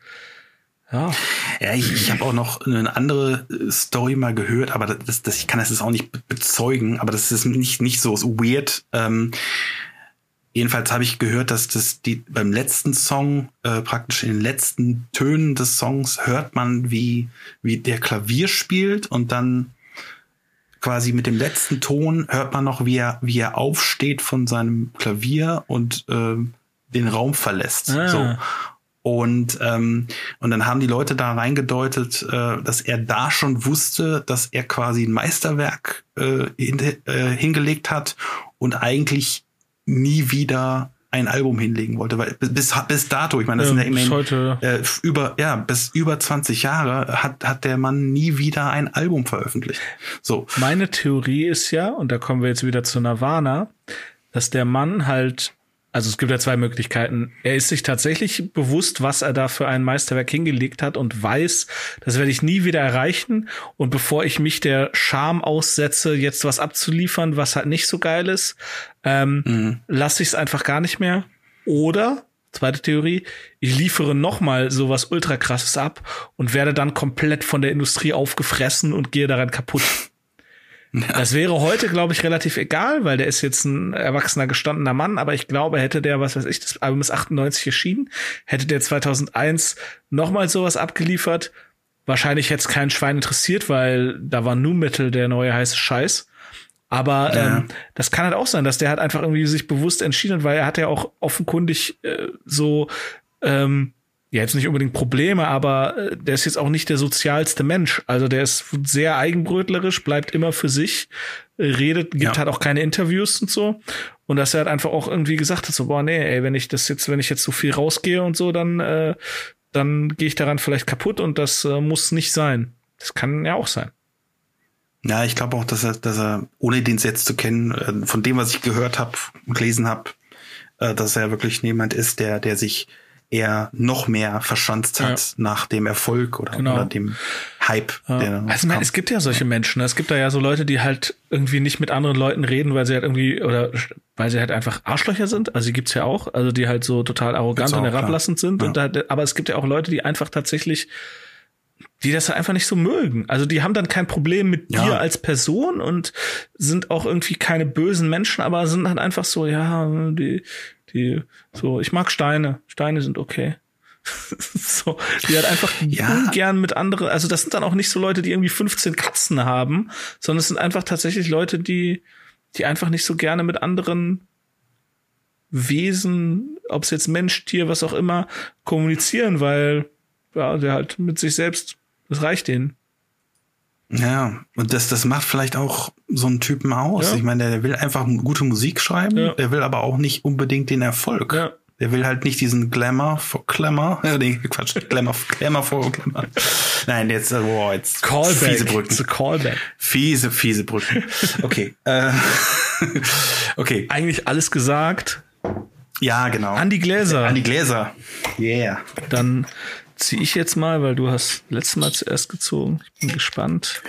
ja. Ja, ich, ich habe auch noch eine andere Story mal gehört, aber das, das ich kann das jetzt auch nicht bezeugen, aber das ist nicht nicht so weird. Ähm, jedenfalls habe ich gehört, dass das die beim letzten Song äh, praktisch in den letzten Tönen des Songs hört man, wie wie der Klavier spielt und dann quasi mit dem letzten Ton hört man noch, wie er, wie er aufsteht von seinem Klavier und äh, den Raum verlässt. Ah. So. Und ähm, und dann haben die Leute da reingedeutet, äh, dass er da schon wusste, dass er quasi ein Meisterwerk äh, hin, äh, hingelegt hat und eigentlich nie wieder ein Album hinlegen wollte, weil bis bis dato, ich meine, das ja, sind ja immerhin heute äh, über ja bis über zwanzig Jahre hat hat der Mann nie wieder ein Album veröffentlicht. So. Meine Theorie ist ja, und da kommen wir jetzt wieder zu Nirvana, dass der Mann halt, also es gibt ja zwei Möglichkeiten. Er ist sich tatsächlich bewusst, was er da für ein Meisterwerk hingelegt hat und weiß, das werde ich nie wieder erreichen. Und bevor ich mich der Scham aussetze, jetzt was abzuliefern, was halt nicht so geil ist, ähm, mhm. lasse ich es einfach gar nicht mehr. Oder, zweite Theorie, ich liefere nochmal sowas ultra krasses ab und werde dann komplett von der Industrie aufgefressen und gehe daran kaputt. Ja. Das wäre heute, glaube ich, relativ egal, weil der ist jetzt ein erwachsener, gestandener Mann, aber ich glaube, hätte der, was weiß ich, das Album ist achtundneunzig erschienen, hätte der zweitausendeins nochmal sowas abgeliefert, wahrscheinlich hätte es kein Schwein interessiert, weil da war Nu Metal der neue heiße Scheiß. Aber ja. ähm, das kann halt auch sein, dass der halt einfach irgendwie sich bewusst entschieden hat, weil er hat ja auch offenkundig äh, so ähm, ja, jetzt nicht unbedingt Probleme, aber äh, der ist jetzt auch nicht der sozialste Mensch. Also der ist sehr eigenbrötlerisch, bleibt immer für sich, redet, gibt ja. halt auch keine Interviews und so. Und dass er halt einfach auch irgendwie gesagt hat, so, boah, nee, ey, wenn ich das jetzt, wenn ich jetzt so viel rausgehe und so, dann, äh, dann gehe ich daran vielleicht kaputt und das äh, muss nicht sein. Das kann ja auch sein. Ja, ich glaube auch, dass er, dass er, ohne den jetzt zu kennen, äh, von dem, was ich gehört habe und gelesen habe, äh, dass er wirklich jemand ist, der, der sich eher noch mehr verschanzt hat ja. nach dem Erfolg oder, genau. oder dem Hype. Ja. Der also man, es gibt ja solche Menschen, es gibt da ja so Leute, die halt irgendwie nicht mit anderen Leuten reden, weil sie halt irgendwie, oder weil sie halt einfach Arschlöcher sind, also die gibt's ja auch, also die halt so total arrogant auch, und herablassend klar. sind. Ja. Und da, aber es gibt ja auch Leute, die einfach tatsächlich die das halt einfach nicht so mögen. Also die haben dann kein Problem mit Ja. dir als Person und sind auch irgendwie keine bösen Menschen, aber sind halt einfach so, ja, die, die, so, ich mag Steine. Steine sind okay. So, die halt einfach Ja. ungern mit anderen, also das sind dann auch nicht so Leute, die irgendwie fünfzehn Katzen haben, sondern es sind einfach tatsächlich Leute, die, die einfach nicht so gerne mit anderen Wesen, ob es jetzt Mensch, Tier, was auch immer, kommunizieren, weil, ja, der halt mit sich selbst, das reicht denen. Ja, und das, das macht vielleicht auch so einen Typen aus. Ja. Ich meine, der will einfach gute Musik schreiben, Ja. der will aber auch nicht unbedingt den Erfolg. Ja. Der will halt nicht diesen Glamour vor Glamour. Äh, nee, Quatsch, Glamour, Glamour vor Glamour. Nein, jetzt, äh, boah, jetzt fiese Brücken. It's a callback. Fiese, fiese Brücken. Okay. äh, okay. Eigentlich alles gesagt. Ja, genau. An die Gläser. An die Gläser. Yeah. Dann ziehe ich jetzt mal, weil du hast letztes Mal zuerst gezogen. Ich bin gespannt.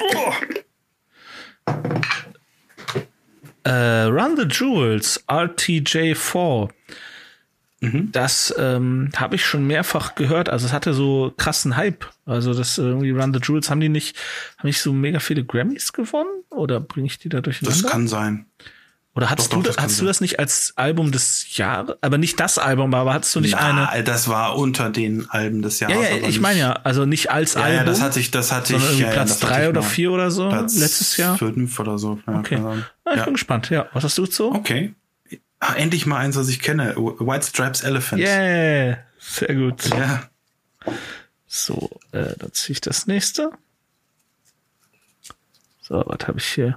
Äh, Run the Jewels, R T J vier. Mhm. Das ähm, habe ich schon mehrfach gehört. Also es hatte so krassen Hype. Also das äh, irgendwie Run the Jewels, haben die nicht, haben nicht so mega viele Grammys gewonnen? Oder bringe ich die da durcheinander? Das kann sein. Oder hattest Doch, du doch, das, das hattest kann du das nicht als Album des Jahres? Aber nicht das Album, aber hattest du nicht Na, eine? das war unter den Alben des Jahres. Ja, ja, aber ich nicht- meine ja, also nicht als Ja, Album, ja, das hatte ich, das hatte sondern ich. irgendwie Ja, ja, Platz das hatte drei ich oder mal. vier oder so Platz letztes Jahr. Fünf oder so. Ja, Okay. keine Ahnung. Ah, ich Ja. bin gespannt. Ja, was hast du so? Okay. Ah, endlich mal eins, was ich kenne. White Stripes Elephant. Yeah, sehr gut. Ja. So, äh, dann ziehe ich das nächste. So, was habe ich hier?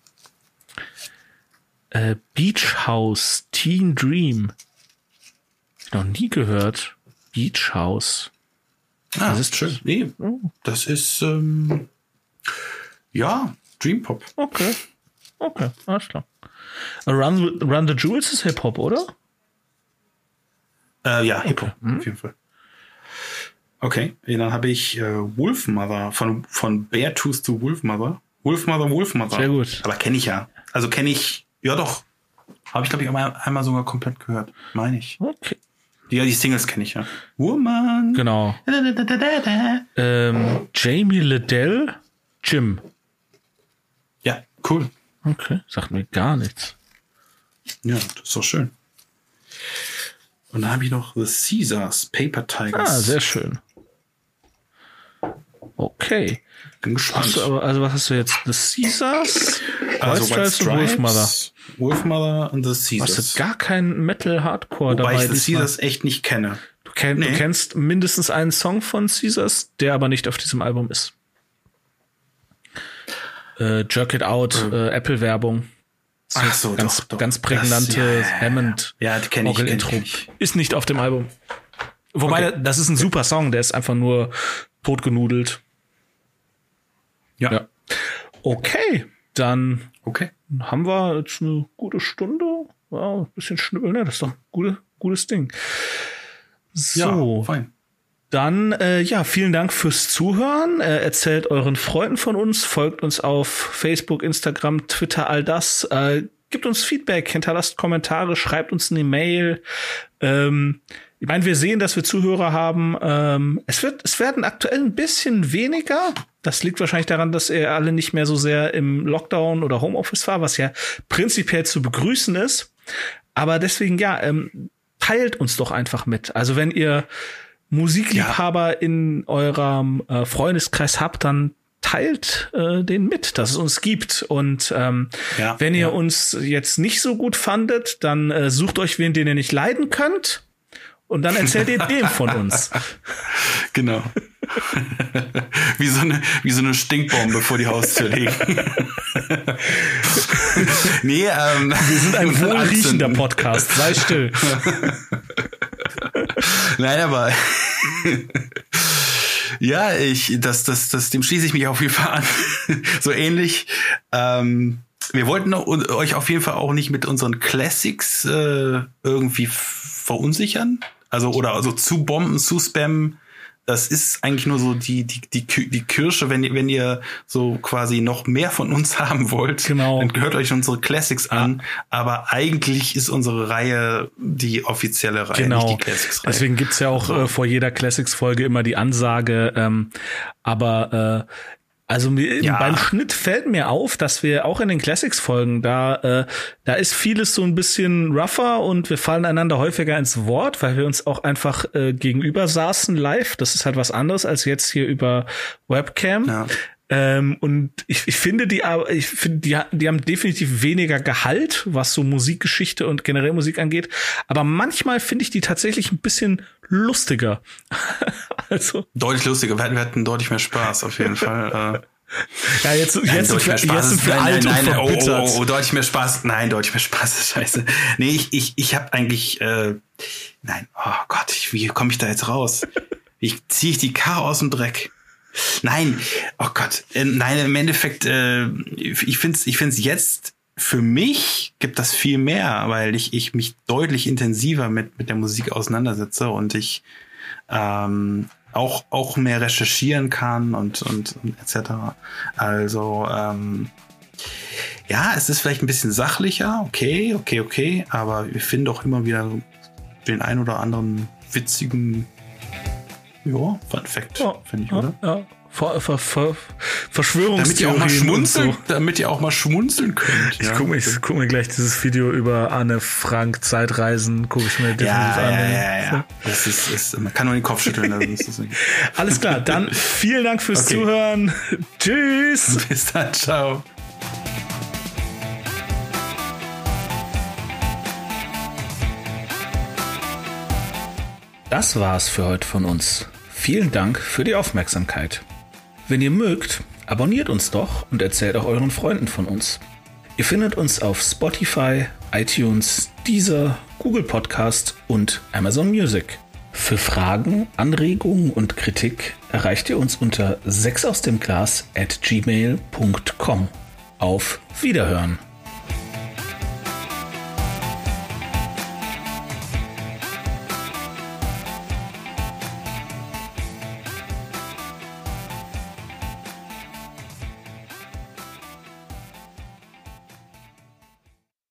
Äh, Beach House Teen Dream. Hab ich noch nie gehört. Beach House. Ah, Das ist schön. Nee, Oh, das ist, ähm, ja, Dream Pop. okay. Okay, alles klar. Run, Run the Jewels ist Hip-Hop, oder? Äh, ja, Hip-Hop, Mhm. auf jeden Fall. Okay, ja, dann habe ich äh, Wolfmother, von, von Beartooth to Wolfmother. Wolfmother, Wolfmother. Sehr gut. Aber kenne ich ja. Also kenne ich, ja doch. Habe ich, glaube ich, einmal, einmal sogar komplett gehört. Meine ich. Okay. Ja, die Singles kenne ich ja. Woman. Genau. Da, da, da, da, da, da. Ähm, Jamie Liddell, Jim. Ja, cool. Okay, sagt mir gar nichts. Ja, das ist doch schön. Und dann habe ich noch The Caesars, Paper Tigers. Ah, sehr schön. Okay. Bin gespannt. Hast du aber, also was hast du jetzt? The Caesars? also White Stripes und Wolfmother. Wolfmother und The Caesars. Hast du gar keinen Metal-Hardcore Wobei dabei? ich The diesmal? Caesars echt nicht kenne. Du, kenn, Nee. du kennst mindestens einen Song von Caesars, der aber nicht auf diesem Album ist. Äh, Jerk It Out, äh, Apple-Werbung. So Ach so, ganz, doch, doch. ganz prägnante Das- ja, ja, ja. Hammond. Ja, die kenn ich, kenn ich, Orgel-Intro. kenn ich. Ist nicht auf dem Album. Wobei, Okay. das ist ein super Song, der ist einfach nur totgenudelt. Ja. Ja. Okay, dann Okay. haben wir jetzt eine gute Stunde. Ja, ein bisschen schnippeln, ne? Das ist doch ein gute, gutes Ding. So, Ja, fein. dann, äh, ja, vielen Dank fürs Zuhören. Äh, erzählt euren Freunden von uns, folgt uns auf Facebook, Instagram, Twitter, all das. Äh, gebt uns Feedback, hinterlasst Kommentare, schreibt uns eine Mail. Ähm, ich meine, wir sehen, dass wir Zuhörer haben. Ähm, es wird, es werden aktuell ein bisschen weniger. Das liegt wahrscheinlich daran, dass ihr alle nicht mehr so sehr im Lockdown oder Homeoffice war, was ja prinzipiell zu begrüßen ist. Aber deswegen, ja, ähm, teilt uns doch einfach mit. Also wenn ihr Musikliebhaber ja. in eurem äh, Freundeskreis habt, dann teilt äh, den mit, dass es uns gibt. Und ähm, Ja, wenn ihr ja. uns jetzt nicht so gut fandet, dann äh, sucht euch wen, den ihr nicht leiden könnt. Und dann erzählt ihr dem von uns. Genau. wie so eine, wie so eine Stinkbombe vor die Haustür legen. nee, ähm, Wir sind ein und wohlriechender anzünden. Podcast. Sei still. Nein, aber ja, ich, das, das, das, dem schließe ich mich auf jeden Fall an. so ähnlich. Ähm, wir wollten euch auf jeden Fall auch nicht mit unseren Classics äh, irgendwie verunsichern. Also, oder also zu bomben, zu spammen. das ist eigentlich nur so die, die, die, die Kirsche, wenn ihr, wenn ihr so quasi noch mehr von uns haben wollt, genau. dann hört euch unsere Classics an. Aber eigentlich ist unsere Reihe die offizielle Reihe, genau. nicht die Classics-Reihe. Deswegen gibt's ja auch also. äh, vor jeder Classics-Folge immer die Ansage, ähm, aber äh, Also ja. beim Schnitt fällt mir auf, dass wir auch in den Classics-Folgen, da äh, da ist vieles so ein bisschen rougher und wir fallen einander häufiger ins Wort, weil wir uns auch einfach äh, gegenüber saßen live. Das ist halt was anderes als jetzt hier über Webcam. Ja. Ähm, und ich, ich finde, die, ich finde, die, die haben definitiv weniger Gehalt, was so Musikgeschichte und generell Musik angeht. Aber manchmal finde ich die tatsächlich ein bisschen lustiger. Also deutlich lustiger. Wir hatten, wir hatten deutlich mehr Spaß auf jeden Fall. Ja, jetzt, nein, jetzt, sind, wir, jetzt sind wir alt nein, und nein, verbittert. Oh, oh, oh, deutlich mehr Spaß. Nein, deutlich mehr Spaß. Scheiße. Nee, ich, ich, ich habe eigentlich, äh, nein, oh Gott, ich, wie komme ich da jetzt raus? Wie ziehe ich die Karre aus dem Dreck? Nein, oh Gott, äh, nein, im Endeffekt, äh, ich find's, ich find's jetzt, für mich gibt das viel mehr, weil ich, ich mich deutlich intensiver mit, mit der Musik auseinandersetze und ich, ähm, auch, auch mehr recherchieren kann und, und, und et cetera. Also, ähm, ja, es ist vielleicht ein bisschen sachlicher, okay, okay, okay, aber wir finden auch immer wieder den ein oder anderen witzigen, ja, Fun Fact, ja, finde ich, ja, oder? Ja. Ver, ver, ver, Verschwörungstheorien. Damit ihr auch mal schmunzeln, so. damit ihr auch mal schmunzeln könnt. Ich ja. gucke mir, guck mir gleich dieses Video über Anne Frank Zeitreisen, gucke ich mir definitiv ja, an. Ja, ja, ja. Das ist, ist, man kann nur den Kopf schütteln. Also ist das nicht. Alles klar, dann vielen Dank fürs okay. Zuhören. Tschüss. Bis dann, ciao. Das war's für heute von uns. Vielen Dank für die Aufmerksamkeit. Wenn ihr mögt, abonniert uns doch und erzählt auch euren Freunden von uns. Ihr findet uns auf Spotify, iTunes, Deezer, Google Podcast und Amazon Music. Für Fragen, Anregungen und Kritik erreicht ihr uns unter sechs aus dem Glas at gmail punkt com. Auf Wiederhören!